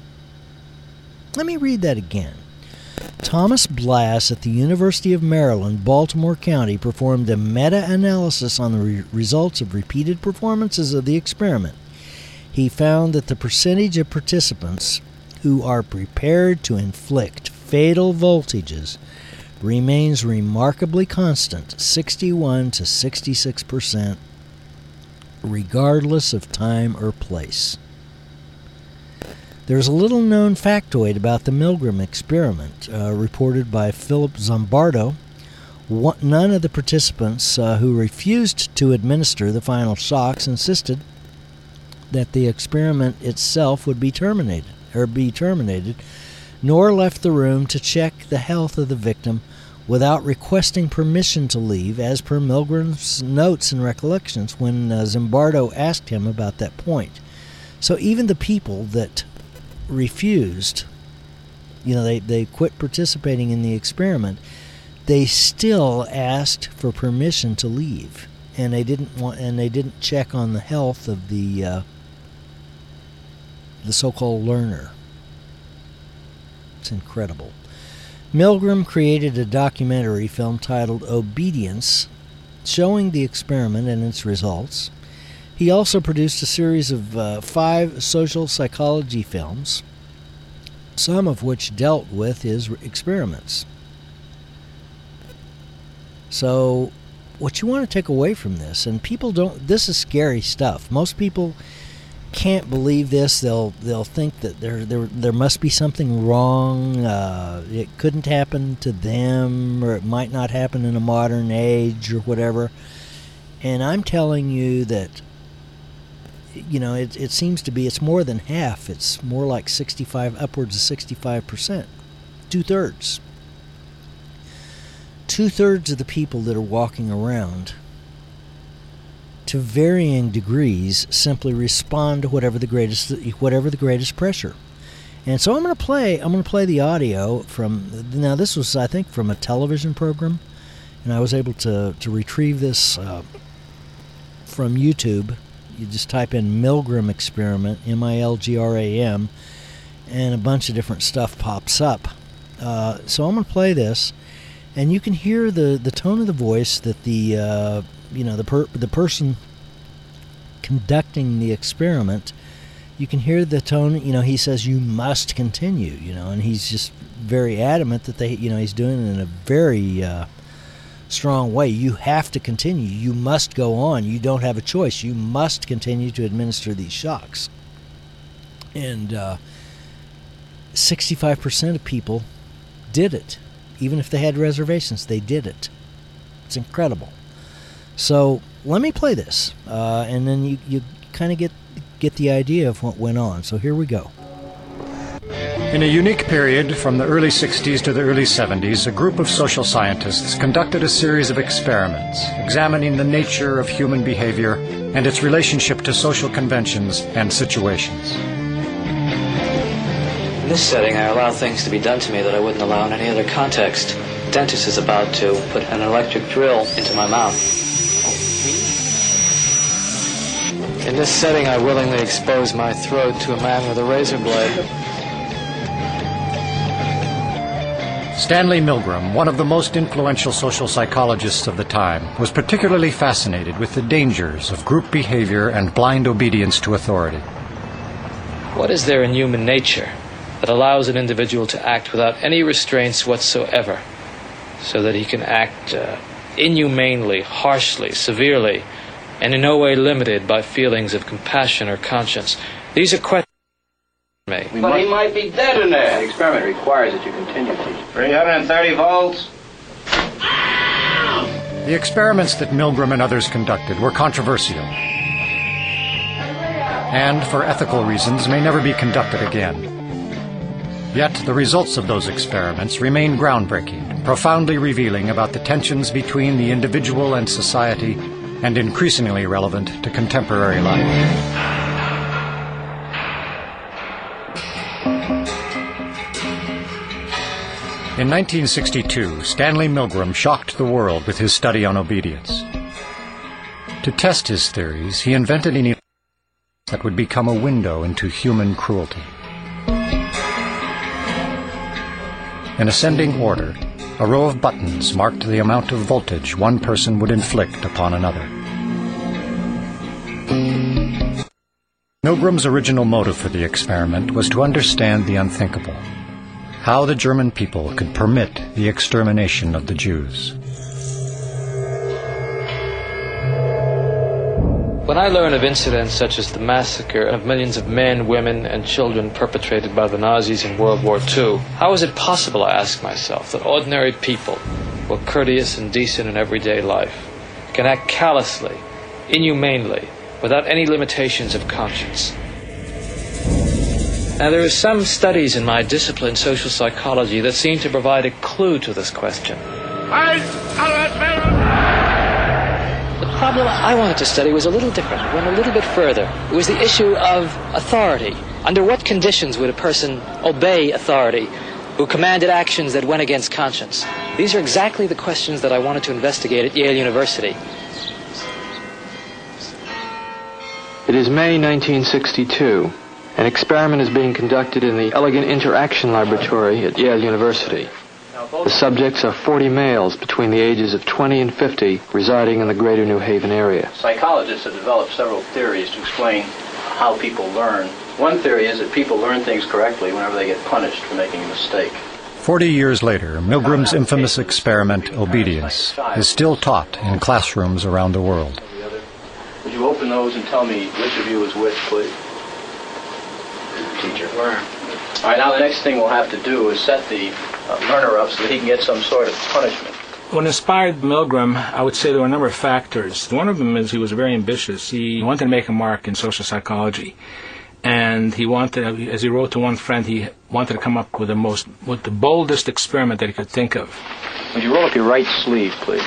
Let me read that again. Thomas Blass at the University of Maryland, Baltimore County, performed a meta-analysis on the re- results of repeated performances of the experiment. He found that the percentage of participants who are prepared to inflict fatal voltages remains remarkably constant, sixty-one to sixty-six percent, regardless of time or place. There's a little-known factoid about the Milgram experiment, uh, reported by Philip Zimbardo. One, none of the participants uh, who refused to administer the final shocks insisted that the experiment itself would be terminated, or be terminated, nor left the room to check the health of the victim without requesting permission to leave, as per Milgram's notes and recollections when uh, Zimbardo asked him about that point. So even the people that refused, you know, they, they quit participating in the experiment, they still asked for permission to leave, and they didn't want, and they didn't check on the health of the uh, the so-called learner. It's incredible. Milgram created a documentary film titled Obedience, showing the experiment and its results. He also produced a series of uh, five social psychology films, some of which dealt with his experiments. So, what you want to take away from this, and people don't, this is scary stuff. Most people can't believe this. They'll they'll think that there there there must be something wrong. Uh, it couldn't happen to them, or it might not happen in a modern age, or whatever. And I'm telling you that, you know, it it seems to be, it's more than half. It's more like sixty-five, upwards of sixty-five percent, two thirds. Two thirds of the people that are walking around, to varying degrees, simply respond to whatever the greatest whatever the greatest pressure. And so I'm going to play I'm going to play the audio from, now this was, I think, from a television program, and I was able to to retrieve this uh, from YouTube. You just type in Milgram experiment, M I L G R A M, and a bunch of different stuff pops up. Uh, so I'm going to play this, and you can hear the the tone of the voice that the uh, you know, the per- the person conducting the experiment, you can hear the tone. You know, he says, you must continue, you know, and he's just very adamant that they, you know, he's doing it in a very uh, strong way. You have to continue. You must go on. You don't have a choice. You must continue to administer these shocks. And uh, sixty-five percent of people did it. Even if they had reservations, they did it. It's incredible. So let me play this, uh, and then you, you kind of get get the idea of what went on. So here we go. In a unique period from the early sixties to the early seventies, a group of social scientists conducted a series of experiments examining the nature of human behavior and its relationship to social conventions and situations. In this setting, I allow things to be done to me that I wouldn't allow in any other context. The dentist is about to put an electric drill into my mouth. In this setting, I willingly expose my throat to a man with a razor blade. Stanley Milgram, one of the most influential social psychologists of the time, was particularly fascinated with the dangers of group behavior and blind obedience to authority. What is there in human nature that allows an individual to act without any restraints whatsoever, so that he can act uh, inhumanely, harshly, severely, and in no way limited by feelings of compassion or conscience? These are questions for me. We but must... he might be dead in there. The experiment requires that you continue, please. three hundred thirty volts. The experiments that Milgram and others conducted were controversial, and for ethical reasons may never be conducted again. Yet the results of those experiments remain groundbreaking, profoundly revealing about the tensions between the individual and society, and increasingly relevant to contemporary life. In nineteen sixty-two, Stanley Milgram shocked the world with his study on obedience. To test his theories, he invented an that would become a window into human cruelty. In ascending order, a row of buttons marked the amount of voltage one person would inflict upon another. Milgram's original motive for the experiment was to understand the unthinkable, how the German people could permit the extermination of the Jews. When I learn of incidents such as the massacre of millions of men, women, and children perpetrated by the Nazis in World War Two, how is it possible, I ask myself, that ordinary people, who are courteous and decent in everyday life, can act callously, inhumanely, without any limitations of conscience? Now, there are some studies in my discipline, social psychology, that seem to provide a clue to this question. The problem I wanted to study was a little different. It went a little bit further. It was the issue of authority. Under what conditions would a person obey authority who commanded actions that went against conscience? These are exactly the questions that I wanted to investigate at Yale University. It is May nineteen sixty-two. An experiment is being conducted in the Elegant Interaction Laboratory at Yale University. The subjects are forty males between the ages of twenty and fifty residing in the greater New Haven area. Psychologists have developed several theories to explain how people learn. One theory is that people learn things correctly whenever they get punished for making a mistake. Forty years later, Milgram's infamous experiment, obedience, is still taught in classrooms around the world. Would you open those and tell me which of you is which, please? Teacher. Learn. All right, now the next thing we'll have to do is set the uh, learner up so that he can get some sort of punishment. What inspired Milgram, I would say there were a number of factors. One of them is he was very ambitious. He wanted to make a mark in social psychology. And he wanted, as he wrote to one friend, he wanted to come up with the most, with the boldest experiment that he could think of. Would you roll up your right sleeve, please?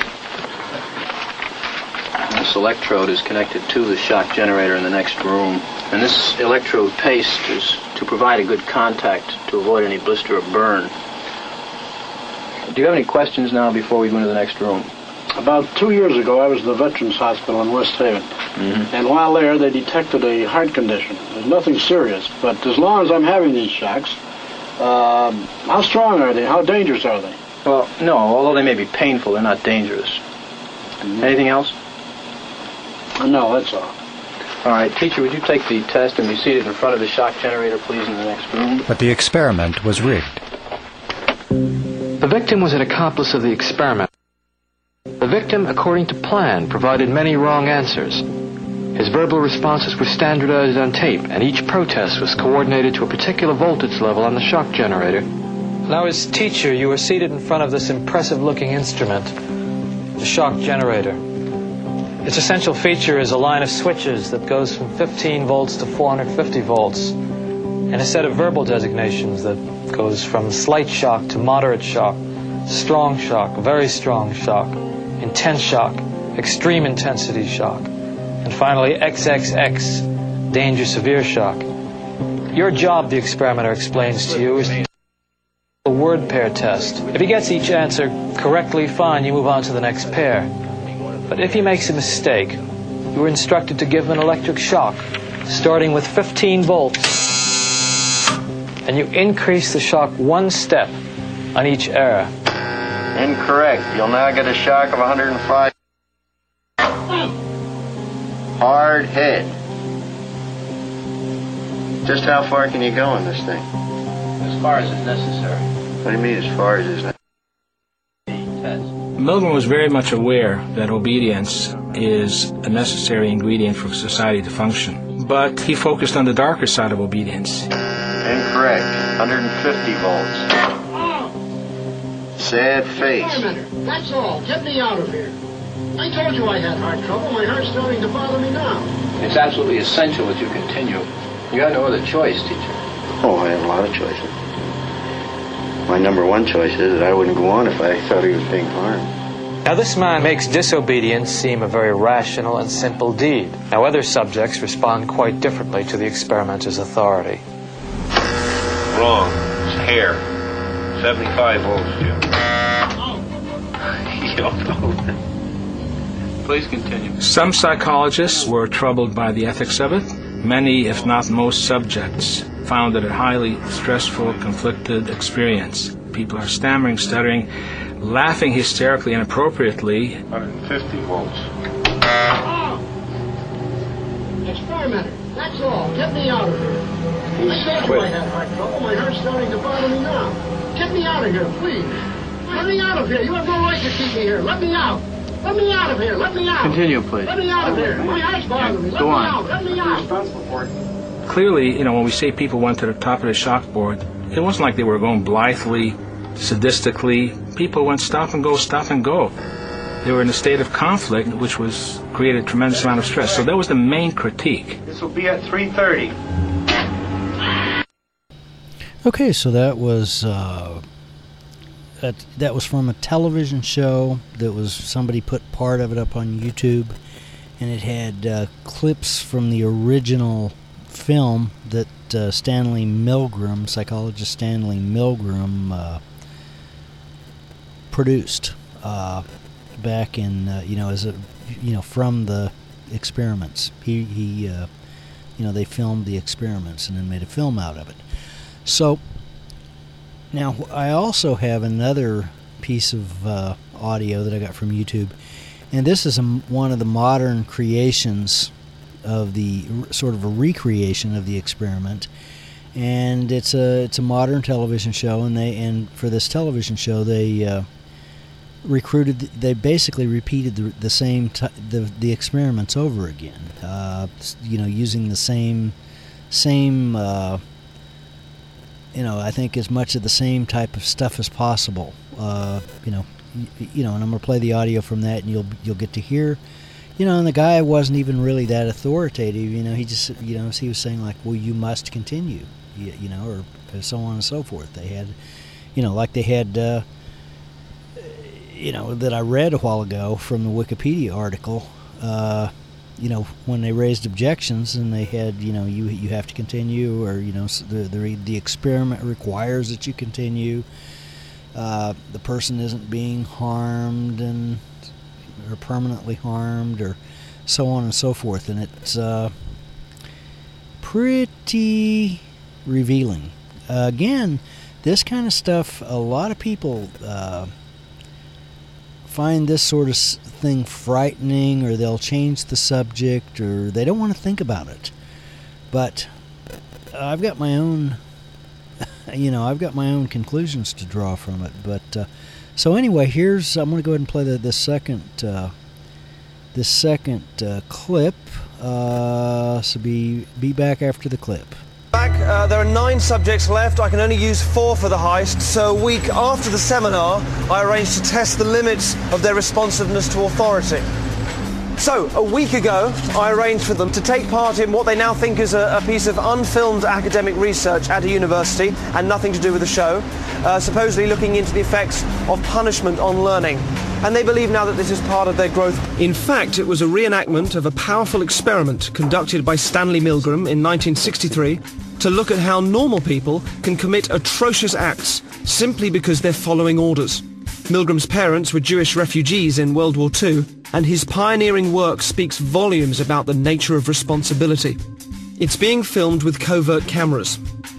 This electrode is connected to the shock generator in the next room. And this electrode paste is to provide a good contact to avoid any blister or burn. Do you have any questions now before we go into the next room? About two years ago, I was at the Veterans Hospital in West Haven. Mm-hmm. And while there, they detected a heart condition. There's nothing serious, but as long as I'm having these shocks, uh, how strong are they? How dangerous are they? Well, no, although they may be painful, they're not dangerous. Mm-hmm. Anything else? Uh, no, that's all. All right, teacher, would you take the test and be seated in front of the shock generator, please, in the next room? But the experiment was rigged. The victim was an accomplice of the experiment. The victim, according to plan, provided many wrong answers. His verbal responses were standardized on tape, and each protest was coordinated to a particular voltage level on the shock generator. Now, as teacher, you were seated in front of this impressive-looking instrument, the shock generator. Its essential feature is a line of switches that goes from fifteen volts to four hundred fifty volts, and a set of verbal designations that goes from slight shock to moderate shock, strong shock, very strong shock, intense shock, extreme intensity shock, and finally X X X, danger severe shock. Your job, the experimenter explains to you, is to a word pair test. If he gets each answer correctly, fine, you move on to the next pair. But if he makes a mistake, you are instructed to give him an electric shock, starting with fifteen volts, and you increase the shock one step on each error. Incorrect. You'll now get a shock of one hundred five. Hard head. Just how far can you go in this thing? As far as is necessary. What do you mean, as far as is necessary? Milgram was very much aware that obedience is a necessary ingredient for society to function. But he focused on the darker side of obedience. Incorrect. one hundred fifty volts. Sad face. Wait a minute. That's all. Get me out of here. I told you I had heart trouble. My heart's starting to bother me now. It's absolutely essential that you continue. You got no other choice, teacher. Oh, I have a lot of choices. My number one choice is that I wouldn't go on if I thought he was being harmed. Now, this man makes disobedience seem a very rational and simple deed. Now, other subjects respond quite differently to the experimenter's authority. Wrong. It's hair. seventy-five volts, Jim. You don't know. Please continue. Some psychologists were troubled by the ethics of it. Many, if not most, subjects found it a highly stressful, conflicted experience. People are stammering, stuttering, laughing hysterically, inappropriately. one hundred fifty volts. Experimenter. That's all. Get me out of here. I told you I had heart trouble. My heart's starting to bother me now. Get me out of here, please. Let me out of here. You have no right to keep me here. Let me out. Let me out of here. Let me out. Continue, please. Let me out of here. My heart's bothering me. Let Go me on. out. Let me out. Clearly, you know, when we say people went to the top of the shockboard, it wasn't like they were going blithely, sadistically. People went stop and go, stop and go. They were in a state of conflict, which was created a tremendous amount of stress. So that was the main critique. This will be at three thirty. Okay, so that was uh, a, that was from a television show that was, somebody put part of it up on YouTube, and it had uh, clips from the original film that uh, Stanley Milgram, psychologist Stanley Milgram, uh, produced uh, back in, uh, you know, as a, you know, from the experiments. He, he uh, you know, they filmed the experiments and then made a film out of it. So, now I also have another piece of uh, audio that I got from YouTube, and this is a, one of the modern creations of the, sort of a recreation of the experiment, and it's a it's a modern television show, and they and for this television show they uh, recruited they basically repeated the, the same t- the the experiments over again, uh, you know, using the same same uh, you know, I think as much of the same type of stuff as possible, uh, you know, y- you know, and I'm gonna play the audio from that, and you'll you'll get to hear. You know, and the guy wasn't even really that authoritative. You know, he just, you know, he was saying like, well, you must continue, you, you know, or so on and so forth. They had, you know, like they had, uh, you know, that I read a while ago from the Wikipedia article, uh, you know, when they raised objections and they had, you know, you you have to continue, or, you know, the the, the experiment requires that you continue. Uh, the person isn't being harmed and or permanently harmed, or so on and so forth, and it's uh, pretty revealing. Uh, again, this kind of stuff, a lot of people uh, find this sort of thing frightening, or they'll change the subject, or they don't want to think about it. But I've got my own, you know, I've got my own conclusions to draw from it. But uh, So anyway, here's, I'm going to go ahead and play the, the second, uh, the second uh, clip. Uh, so be be back after the clip. Back, uh, there are nine subjects left. I can only use four for the heist. So a week after the seminar, I arranged to test the limits of their responsiveness to authority. So, a week ago, I arranged for them to take part in what they now think is a, a piece of unfilmed academic research at a university, and nothing to do with the show, uh, supposedly looking into the effects of punishment on learning. And they believe now that this is part of their growth. In fact, it was a reenactment of a powerful experiment conducted by Stanley Milgram in nineteen sixty-three to look at how normal people can commit atrocious acts simply because they're following orders. Milgram's parents were Jewish refugees in World War Two, and his pioneering work speaks volumes about the nature of responsibility. It's being filmed with covert cameras.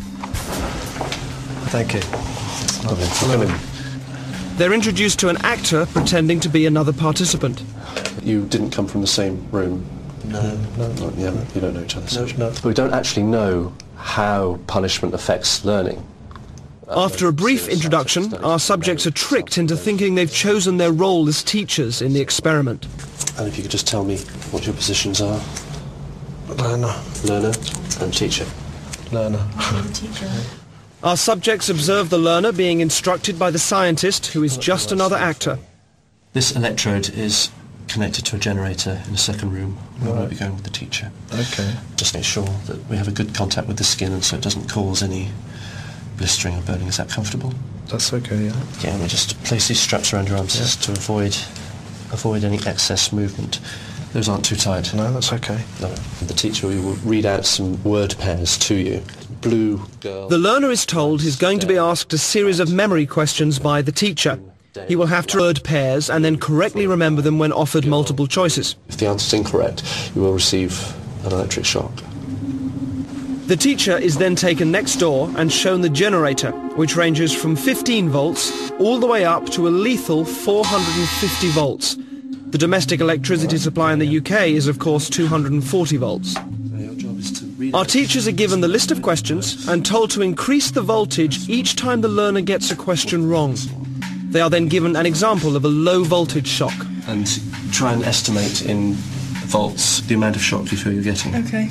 Thank you. Hello. They're introduced to an actor pretending to be another participant. You didn't come from the same room? No. No, no, you, haven't, you don't know each other. No, no. We don't actually know how punishment affects learning. After a brief introduction, our subjects are tricked into thinking they've chosen their role as teachers in the experiment. And if you could just tell me what your positions are? Learner. Learner and teacher. Learner. Teacher. Our subjects observe the learner being instructed by the scientist, who is just another actor. This electrode is connected to a generator in the second room. We Right. won't be going with the teacher. Okay. Just make sure that we have a good contact with the skin, and so it doesn't cause any blistering or burning. Is that comfortable? That's okay, yeah. Yeah, and we just place these straps around your arms Yeah. just to avoid avoid any excess movement. Those aren't too tight. No, that's okay. No. The teacher will read out some word pairs to you. Blue girl. The learner is told he's going to be asked a series of memory questions by the teacher. He will have to word pairs and then correctly remember them when offered multiple choices. If the answer's incorrect, you will receive an electric shock. The teacher is then taken next door and shown the generator, which ranges from fifteen volts all the way up to a lethal four hundred fifty volts. The domestic electricity supply in the U K is, of course, two hundred forty volts. Our teachers are given the list of questions and told to increase the voltage each time the learner gets a question wrong. They are then given an example of a low voltage shock. And try and estimate in volts the amount of shock you feel you're getting. Okay.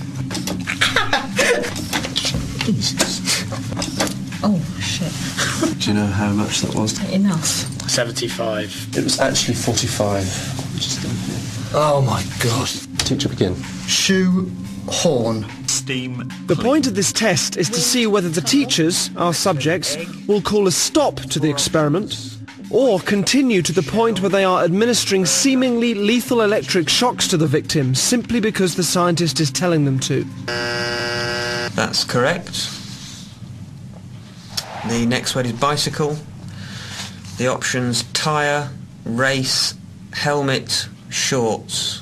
Oh, shit. Do you know how much that was? Enough. seventy-five. It was actually forty-five. Just Oh my god. Teacher, begin. Shoe horn. Steam. The point of this test is to see whether the teachers, our subjects, will call a stop to the experiment or continue to the point where they are administering seemingly lethal electric shocks to the victim simply because the scientist is telling them to. That's correct. The next word is bicycle. The options tyre, race, helmet, shorts.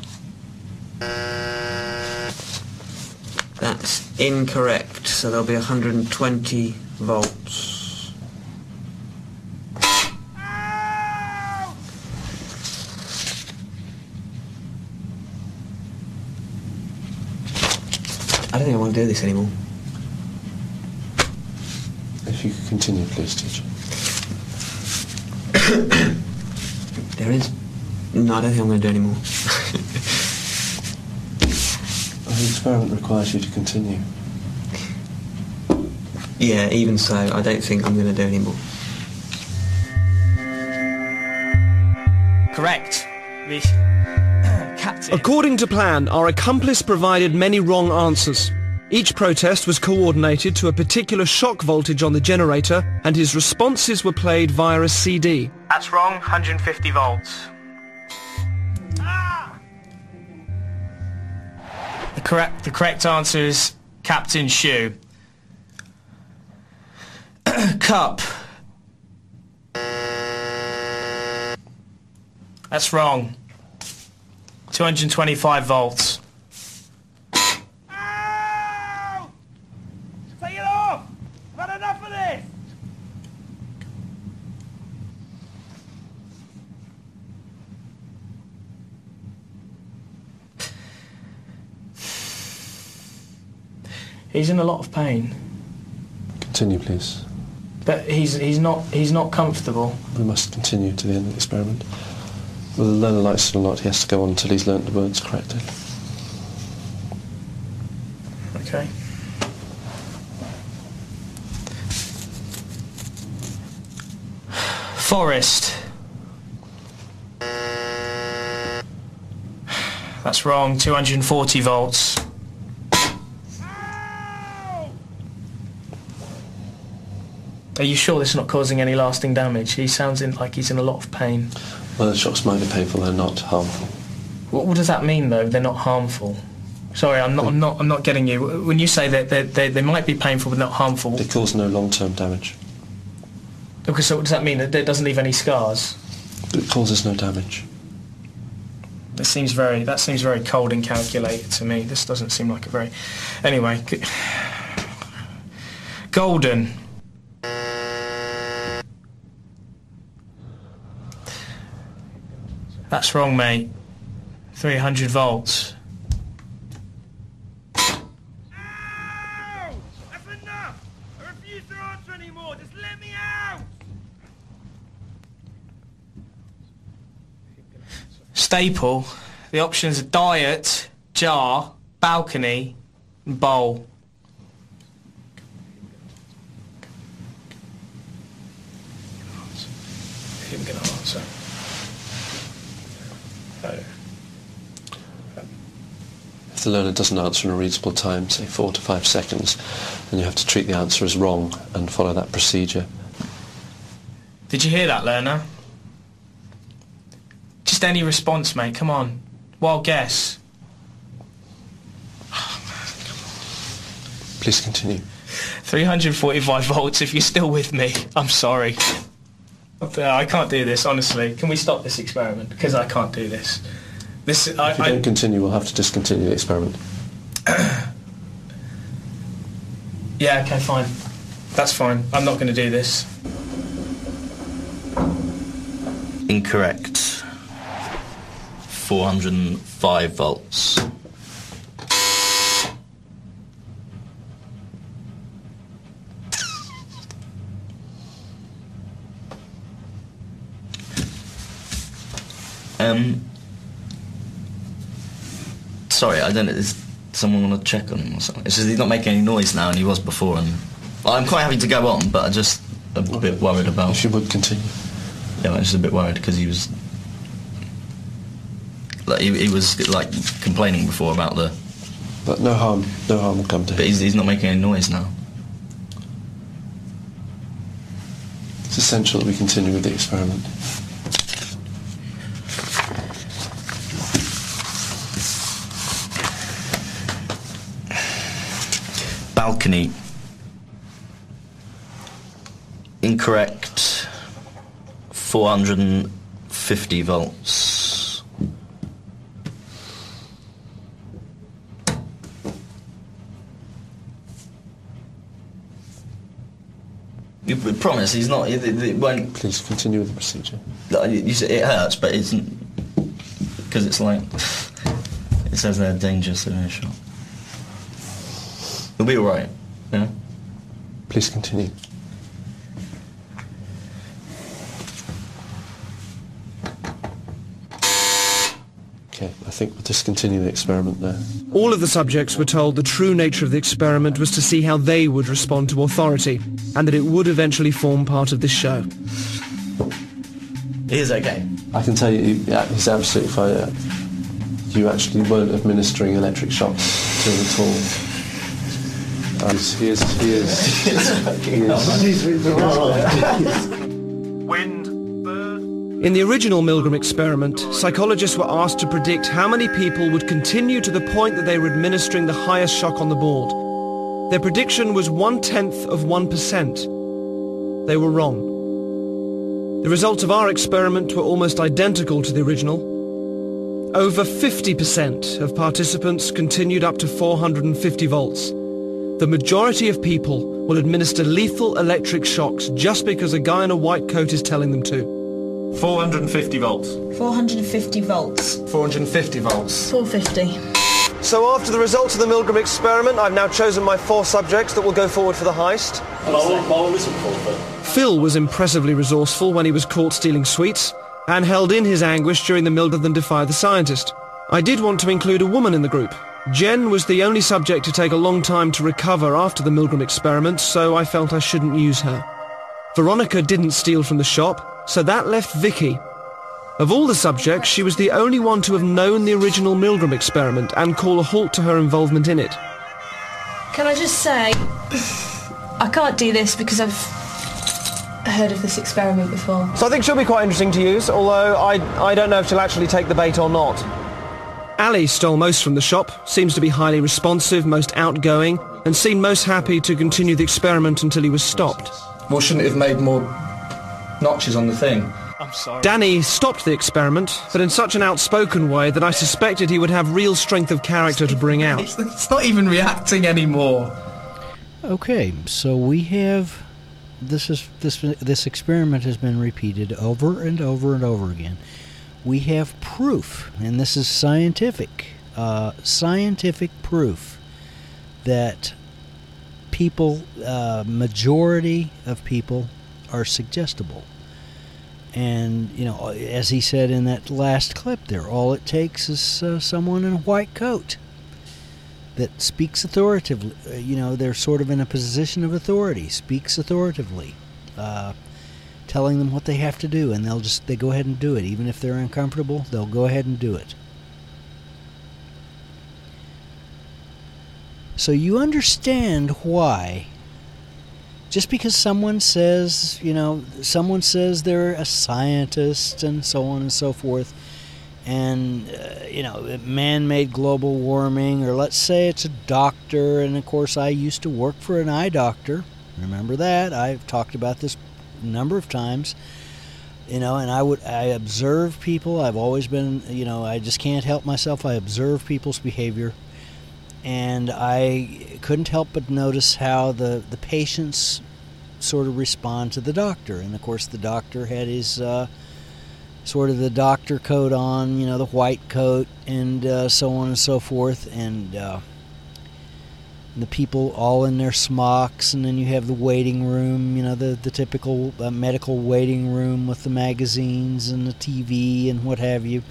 That's incorrect, so there'll be one hundred twenty volts. I don't think I want to do this anymore. If you could continue, please, teacher. There is... No, I don't think I'm going to do anymore. The experiment requires you to continue. Yeah, even so, I don't think I'm going to do anymore. Correct. The captain... According to plan, our accomplice provided many wrong answers. Each protest was coordinated to a particular shock voltage on the generator, and his responses were played via a C D. That's wrong, one hundred fifty volts. The correct, the correct answer is Captain Shoe. Cup. That's wrong. two hundred twenty-five volts. Ow! Take it off! I've had enough of this! He's in a lot of pain. Continue, please. But he's he's not he's not comfortable. We must continue to the end of the experiment. Whether the learner likes it or not, he has to go on until he's learnt the words correctly. Okay. Forest. That's wrong, two hundred forty volts. Are you sure this is not causing any lasting damage? He sounds in, like he's in a lot of pain. Well, the shocks might be painful, they're not harmful. What, what does that mean, though? They're not harmful. Sorry, I'm not. I'm not. I'm not getting you. When you say that they, they they might be painful but not harmful, They cause no long-term damage. okay, so what does that mean? It it doesn't leave any scars. It causes no damage. That seems very. That seems very cold and calculated to me. This doesn't seem like a very. Anyway, g- golden. That's wrong, mate. three hundred volts. Ow! That's enough! I refuse to answer anymore! Just let me out! Staple. The options are diet, jar, balcony, and bowl. Him gonna answer. If the learner doesn't answer in a reasonable time, say four to five seconds, then you have to treat the answer as wrong and follow that procedure. Did you hear that, learner? Just any response, mate. Come on. Wild guess. Please continue. three hundred forty-five volts, if you're still with me. I'm sorry. I can't do this, honestly. Can we stop this experiment? Because I can't do this. This, I, If you I, don't continue, we'll have to discontinue the experiment. Yeah, okay, fine. That's fine. I'm not going to do this. Incorrect. four hundred five volts. Um. Sorry, I don't know. Is someone want to check on him or something? It's just he's not making any noise now, and he was before. And well, I'm quite happy to go on, but I just a bit worried about. If you would continue. Yeah, I'm just a bit worried because he was like he, he was like complaining before about the. But no harm, no harm will come to him. But he's, he's not making any noise now. It's essential that we continue with the experiment. Balcony. Incorrect. four hundred fifty volts. You promise he's not. It, it, it won't. Please continue with the procedure. You said it hurts, but it's because it's like it says they're dangerous severe shock. It'll be all right. Yeah. Please continue. Okay, I think we'll discontinue the experiment there. All of the subjects were told the true nature of the experiment was to see how they would respond to authority, and that it would eventually form part of this show. He is okay. I can tell you, yeah, he's absolutely fine. You actually weren't administering electric shocks to him at all. Um, he is, he is, he is. Wind, bird. In the original Milgram experiment, psychologists were asked to predict how many people would continue to the point that they were administering the highest shock on the board. Their prediction was one-tenth of one percent. They were wrong. The results of our experiment were almost identical to the original. Over fifty percent of participants continued up to four hundred fifty volts. The majority of people will administer lethal electric shocks just because a guy in a white coat is telling them to. four hundred fifty volts. four hundred fifty volts. four hundred fifty volts. four fifty. So after the results of the Milgram experiment, I've now chosen my four subjects that will go forward for the heist. Phil was impressively resourceful when he was caught stealing sweets, and held in his anguish during the Milgram than Defy the Scientist. I did want to include a woman in the group. Jen was the only subject to take a long time to recover after the Milgram experiment, so I felt I shouldn't use her. Veronica didn't steal from the shop, so that left Vicky. Of all the subjects, she was the only one to have known the original Milgram experiment and call a halt to her involvement in it. Can I just say, I can't do this because I've heard of this experiment before. So I think she'll be quite interesting to use, although I, I don't know if she'll actually take the bait or not. Ali stole most from the shop, seems to be highly responsive, most outgoing, and seemed most happy to continue the experiment until he was stopped. Well, shouldn't it have made more notches on the thing? I'm sorry. Danny stopped the experiment, but in such an outspoken way that I suspected he would have real strength of character to bring out. It's not even reacting anymore. Okay, so we have... This is this this experiment has been repeated over and over and over again. We have proof, and this is scientific, uh, scientific proof that people, uh, majority of people, are suggestible. And, you know, as he said in that last clip there, all it takes is uh, someone in a white coat that speaks authoritatively. Uh, you know, they're sort of in a position of authority, speaks authoritatively, uh, telling them what they have to do, and they'll just, they go ahead and do it. Even if they're uncomfortable, they'll go ahead and do it. So you understand why, just because someone says, you know, someone says they're a scientist and so on and so forth, and, uh, you know, man-made global warming, or let's say it's a doctor, and of course I used to work for an eye doctor. Remember that? I've talked about this a number of times. You know, and I would, I observe people. I've always been, you know, I just can't help myself. I observe people's behavior. And I couldn't help but notice how the, the patients sort of respond to the doctor. And of course the doctor had his... Uh, sort of the doctor coat on, you know, the white coat, and uh, so on and so forth, and uh, the people all in their smocks, and then you have the waiting room, you know, the, the typical uh, medical waiting room with the magazines and the T V and what have you.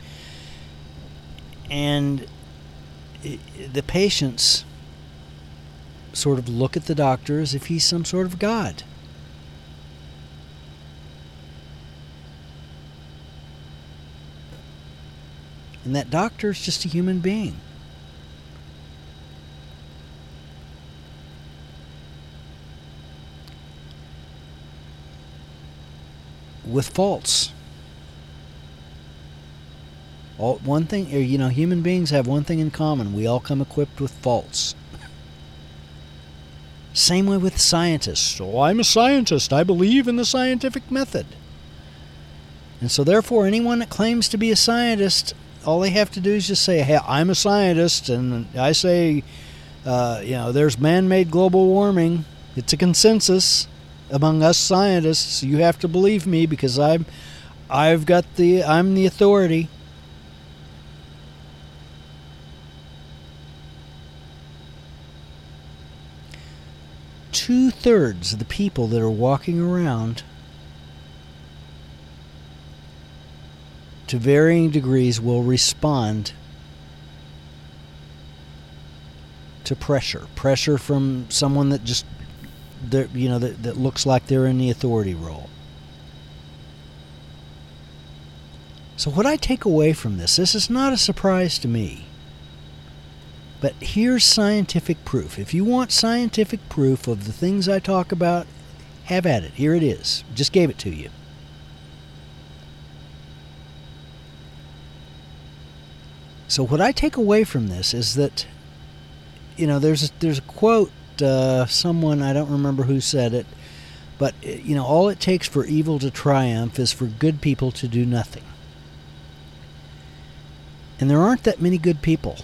And it, the patients sort of look at the doctor as if he's some sort of god. And that doctor is just a human being. with faults. All, one thing, you know, human beings have one thing in common. We all come equipped with faults. Same way with scientists. So I'm a scientist. I believe in the scientific method. And so therefore, anyone that claims to be a scientist, all they have to do is just say, hey, I'm a scientist, and I say, uh, you know, there's man-made global warming. It's a consensus among us scientists. You have to believe me because I'm, I've got the, I'm the authority. Two-thirds of the people that are walking around, to varying degrees, will respond to pressure. Pressure from someone that just, you know, that, that looks like they're in the authority role. So what I take away from this, this is not a surprise to me. But here's scientific proof. If you want scientific proof of the things I talk about, have at it. Here it is. Just gave it to you. So what I take away from this is that, you know, there's a, there's a quote, uh, someone, I don't remember who said it, but, you know, all it takes for evil to triumph is for good people to do nothing. And there aren't that many good people.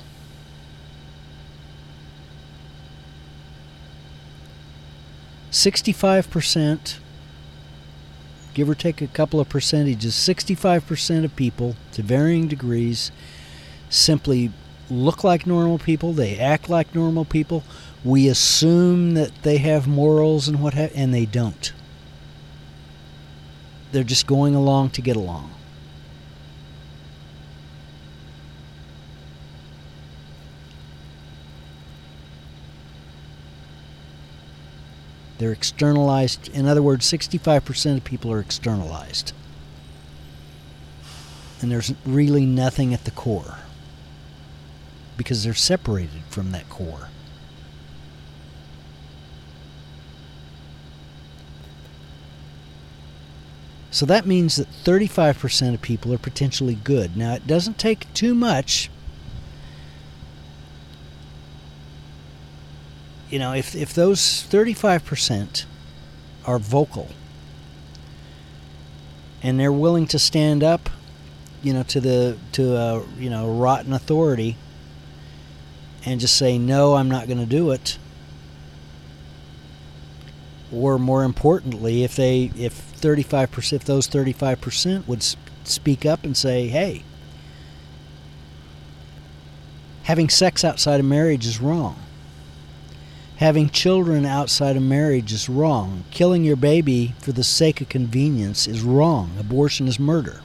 sixty-five percent, give or take a couple of percentages, sixty-five percent of people, to varying degrees, simply look like normal people. They act like normal people. We assume that they have morals and what have, and they don't. They're just going along to get along. They're externalized. In other words, sixty-five percent of people are externalized. And there's really nothing at the core, because they're separated from that core. So that means that thirty-five percent of people are potentially good. Now, it doesn't take too much. You know, if if those thirty-five percent are vocal and they're willing to stand up, you know, to the to a, you know, rotten authority and just say, no, I'm not going to do it. Or more importantly, if they if thirty-five percent, if those thirty-five percent would speak up and say, hey, having sex outside of marriage is wrong. Having children outside of marriage is wrong. Killing your baby for the sake of convenience is wrong. Abortion is murder.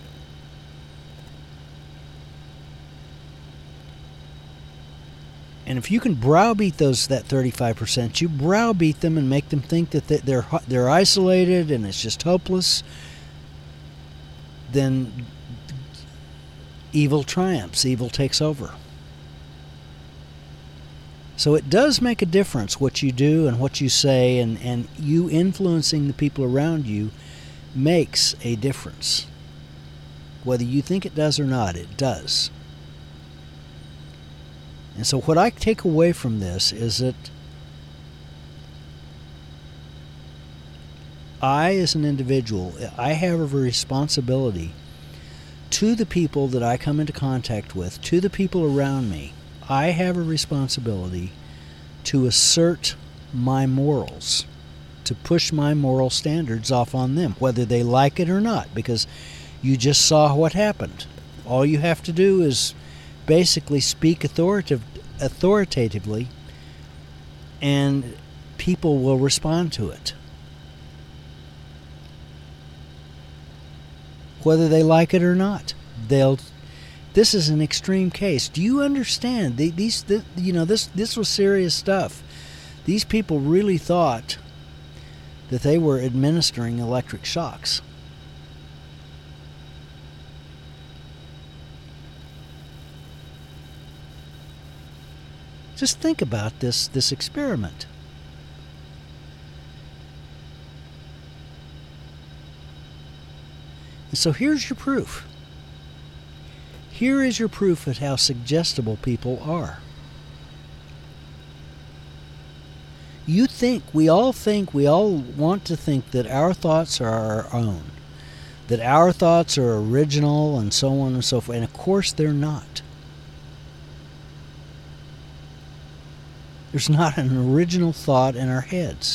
And if you can browbeat those that thirty-five percent, you browbeat them and make them think that they're they're isolated and it's just hopeless, then evil triumphs. Evil takes over. So it does make a difference what you do and what you say, and, and you influencing the people around you makes a difference. Whether you think it does or not, it does. And so what I take away from this is that I, as an individual, I have a responsibility to the people that I come into contact with, to the people around me. I have a responsibility to assert my morals, to push my moral standards off on them, whether they like it or not, because you just saw what happened. All you have to do is basically speak authoritative, authoritatively, and people will respond to it, whether they like it or not. They'll. This is an extreme case. Do you understand? They, these, the, you know, this this was serious stuff. These people really thought that they were administering electric shocks. Just think about this this experiment. So here's your proof. Here is your proof of how suggestible people are. You think, we all think, we all want to think that our thoughts are our own, that our thoughts are original and so on and so forth, and of course they're not. There's not an original thought in our heads.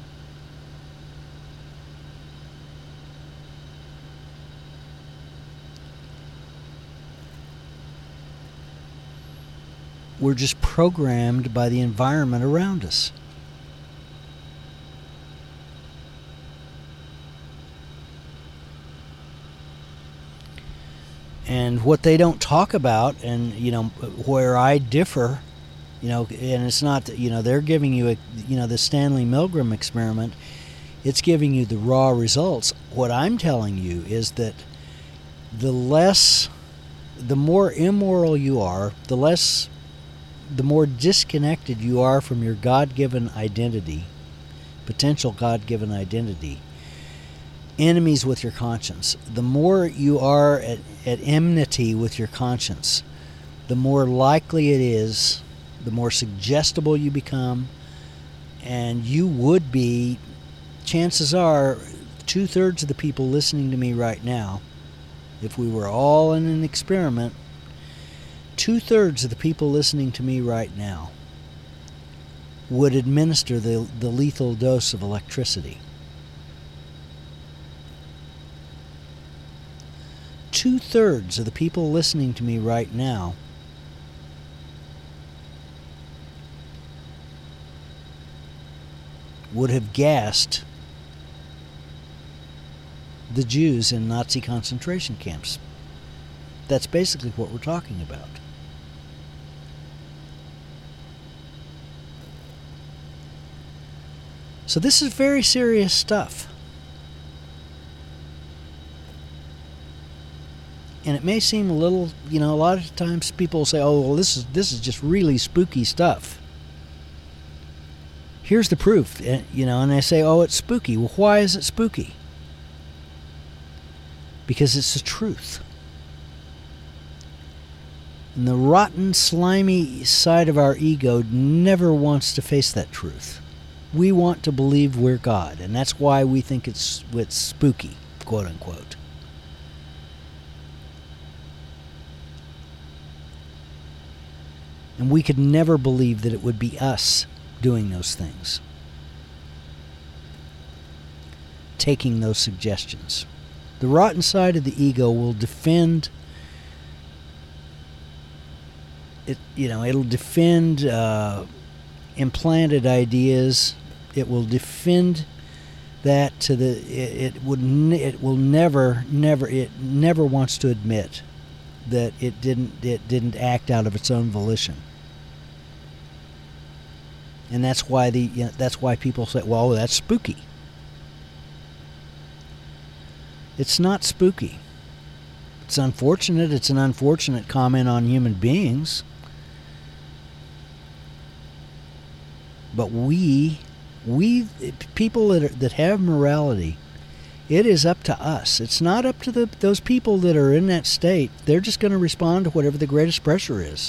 We're just programmed by the environment around us. And what they don't talk about, and, you know, where I differ, you know, and it's not that, you know, they're giving you, a, you know, the Stanley Milgram experiment, it's giving you the raw results. What I'm telling you is that the less, the more immoral you are, the less, the more disconnected you are from your God-given identity, potential God-given identity, enemies with your conscience. The more you are at, at enmity with your conscience, the more likely it is, the more suggestible you become, and you would be, chances are, two-thirds of the people listening to me right now, if we were all in an experiment, two-thirds of the people listening to me right now would administer the, the lethal dose of electricity. Two-thirds of the people listening to me right now would have gassed the Jews in Nazi concentration camps. That's basically what we're talking about. So this is very serious stuff. And it may seem a little, you know, a lot of times people say, oh, well, this is this is just really spooky stuff. Here's the proof, you know, and I say, oh, it's spooky. Well, why is it spooky? Because it's the truth. And the rotten, slimy side of our ego never wants to face that truth. We want to believe we're God, and that's why we think it's, it's spooky, quote unquote. And we could never believe that it would be us doing those things, taking those suggestions. The rotten side of the ego will defend it, you know, it'll defend uh, implanted ideas. It will defend that to the, it, it would, it will never, never, it never wants to admit that it didn't, it didn't act out of its own volition. And that's why the, you know, that's why people say, well, that's spooky. It's not spooky. It's unfortunate. It's an unfortunate comment on human beings. But we, we, people that are, that have morality, it is up to us. It's not up to the those people that are in that state. They're just going to respond to whatever the greatest pressure is.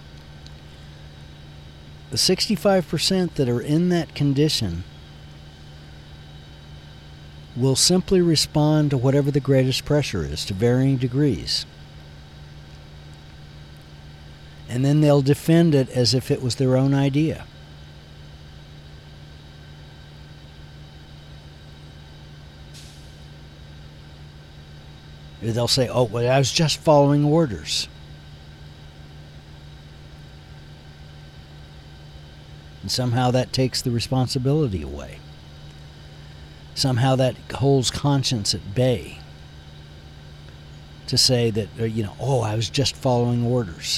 The sixty-five percent that are in that condition will simply respond to whatever the greatest pressure is, to varying degrees. And then they'll defend it as if it was their own idea. They'll say, oh, well, I was just following orders. And somehow that takes the responsibility away. Somehow that holds conscience at bay. To say that, you know, oh, I was just following orders.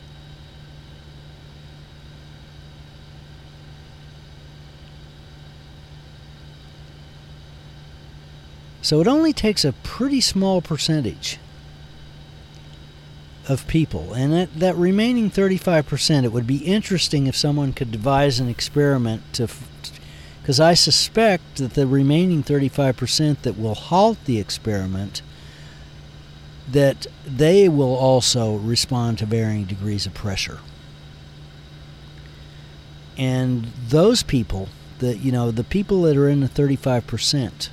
So it only takes a pretty small percentage of people, and that, that remaining thirty-five percent, it would be interesting if someone could devise an experiment to, because I suspect that the remaining thirty-five percent that will halt the experiment that they will also respond to varying degrees of pressure. And those people, that you know, the people that are in the thirty-five percent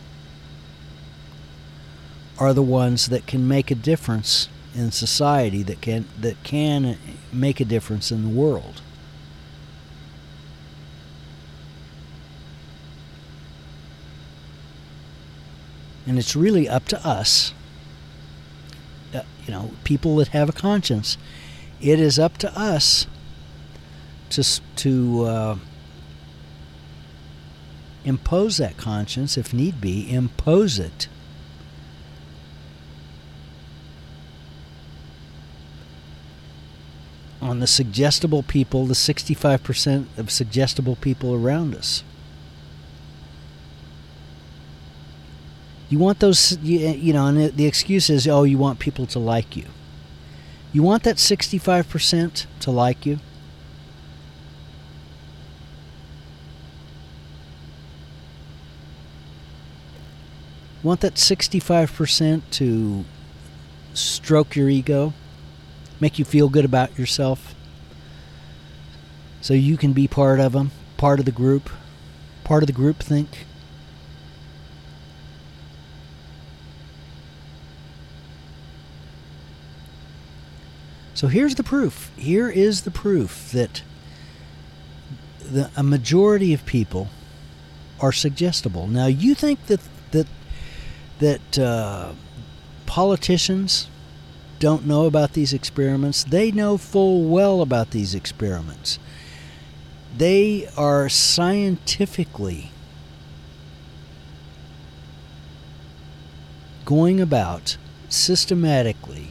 are the ones that can make a difference in society, that can that can make a difference in the world. And it's really up to us, uh, you know, people that have a conscience. It is up to us to to uh, impose that conscience, if need be, impose it. On the suggestible people, the sixty-five percent of suggestible people around us. You want those, you, you know, and the, the excuse is, oh, you want people to like you. You want that sixty-five percent to like you? You want that sixty-five percent to stroke your ego? Make you feel good about yourself? So you can be part of them, part of the group, part of the group think? So here's the proof. Here is the proof that the, a majority of people are suggestible. Now, you think that that that uh, politicians don't know about these experiments? They know full well about these experiments. They are scientifically going about systematically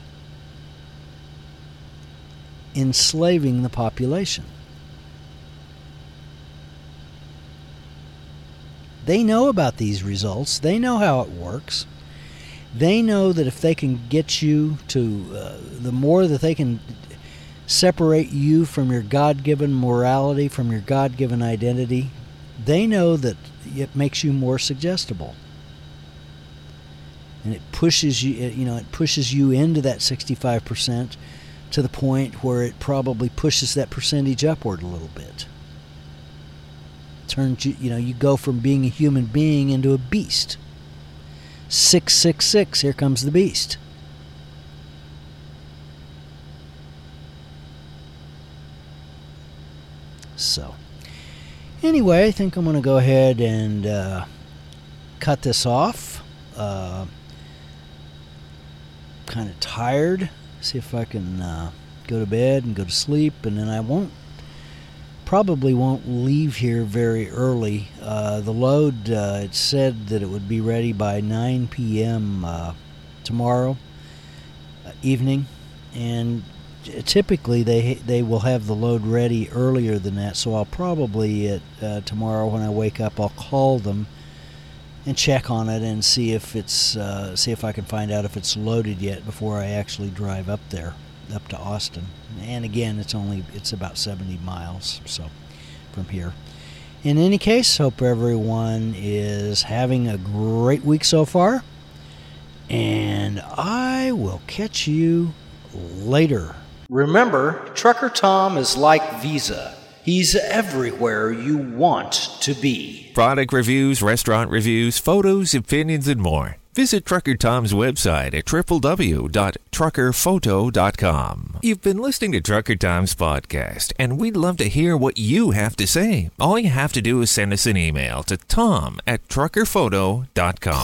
enslaving the population. They know about these results. They know how it works. They know that if they can get you to, uh, the more that they can separate you from your God-given morality, from your God-given identity, they know that it makes you more suggestible. And it pushes you, you know, it pushes you into that sixty-five percent to the point where it probably pushes that percentage upward a little bit. Turns you, you know, you go from being a human being into a beast. six six six, here comes the beast. So, anyway, I think I'm going to go ahead and uh, cut this off. Uh, kind of tired. See if I can uh, go to bed and go to sleep, and then I won't, probably won't leave here very early. Uh, the load, uh, it said that it would be ready by nine p.m. Uh, tomorrow uh, evening, and typically they they will have the load ready earlier than that, so I'll probably, at, uh, tomorrow when I wake up, I'll call them and check on it and see if it's uh, see if I can find out if it's loaded yet before I actually drive up there, up to Austin. And again, it's only it's about seventy miles so from here. In any case, hope everyone is having a great week so far, and I will catch you later. Remember, Trucker Tom is like Visa. He's everywhere you want to be. Product reviews, restaurant reviews, photos, opinions, and more. Visit Trucker Tom's website at w w w dot trucker photo dot com. You've been listening to Trucker Tom's podcast, and we'd love to hear what you have to say. All you have to do is send us an email to tom at trucker photo dot com.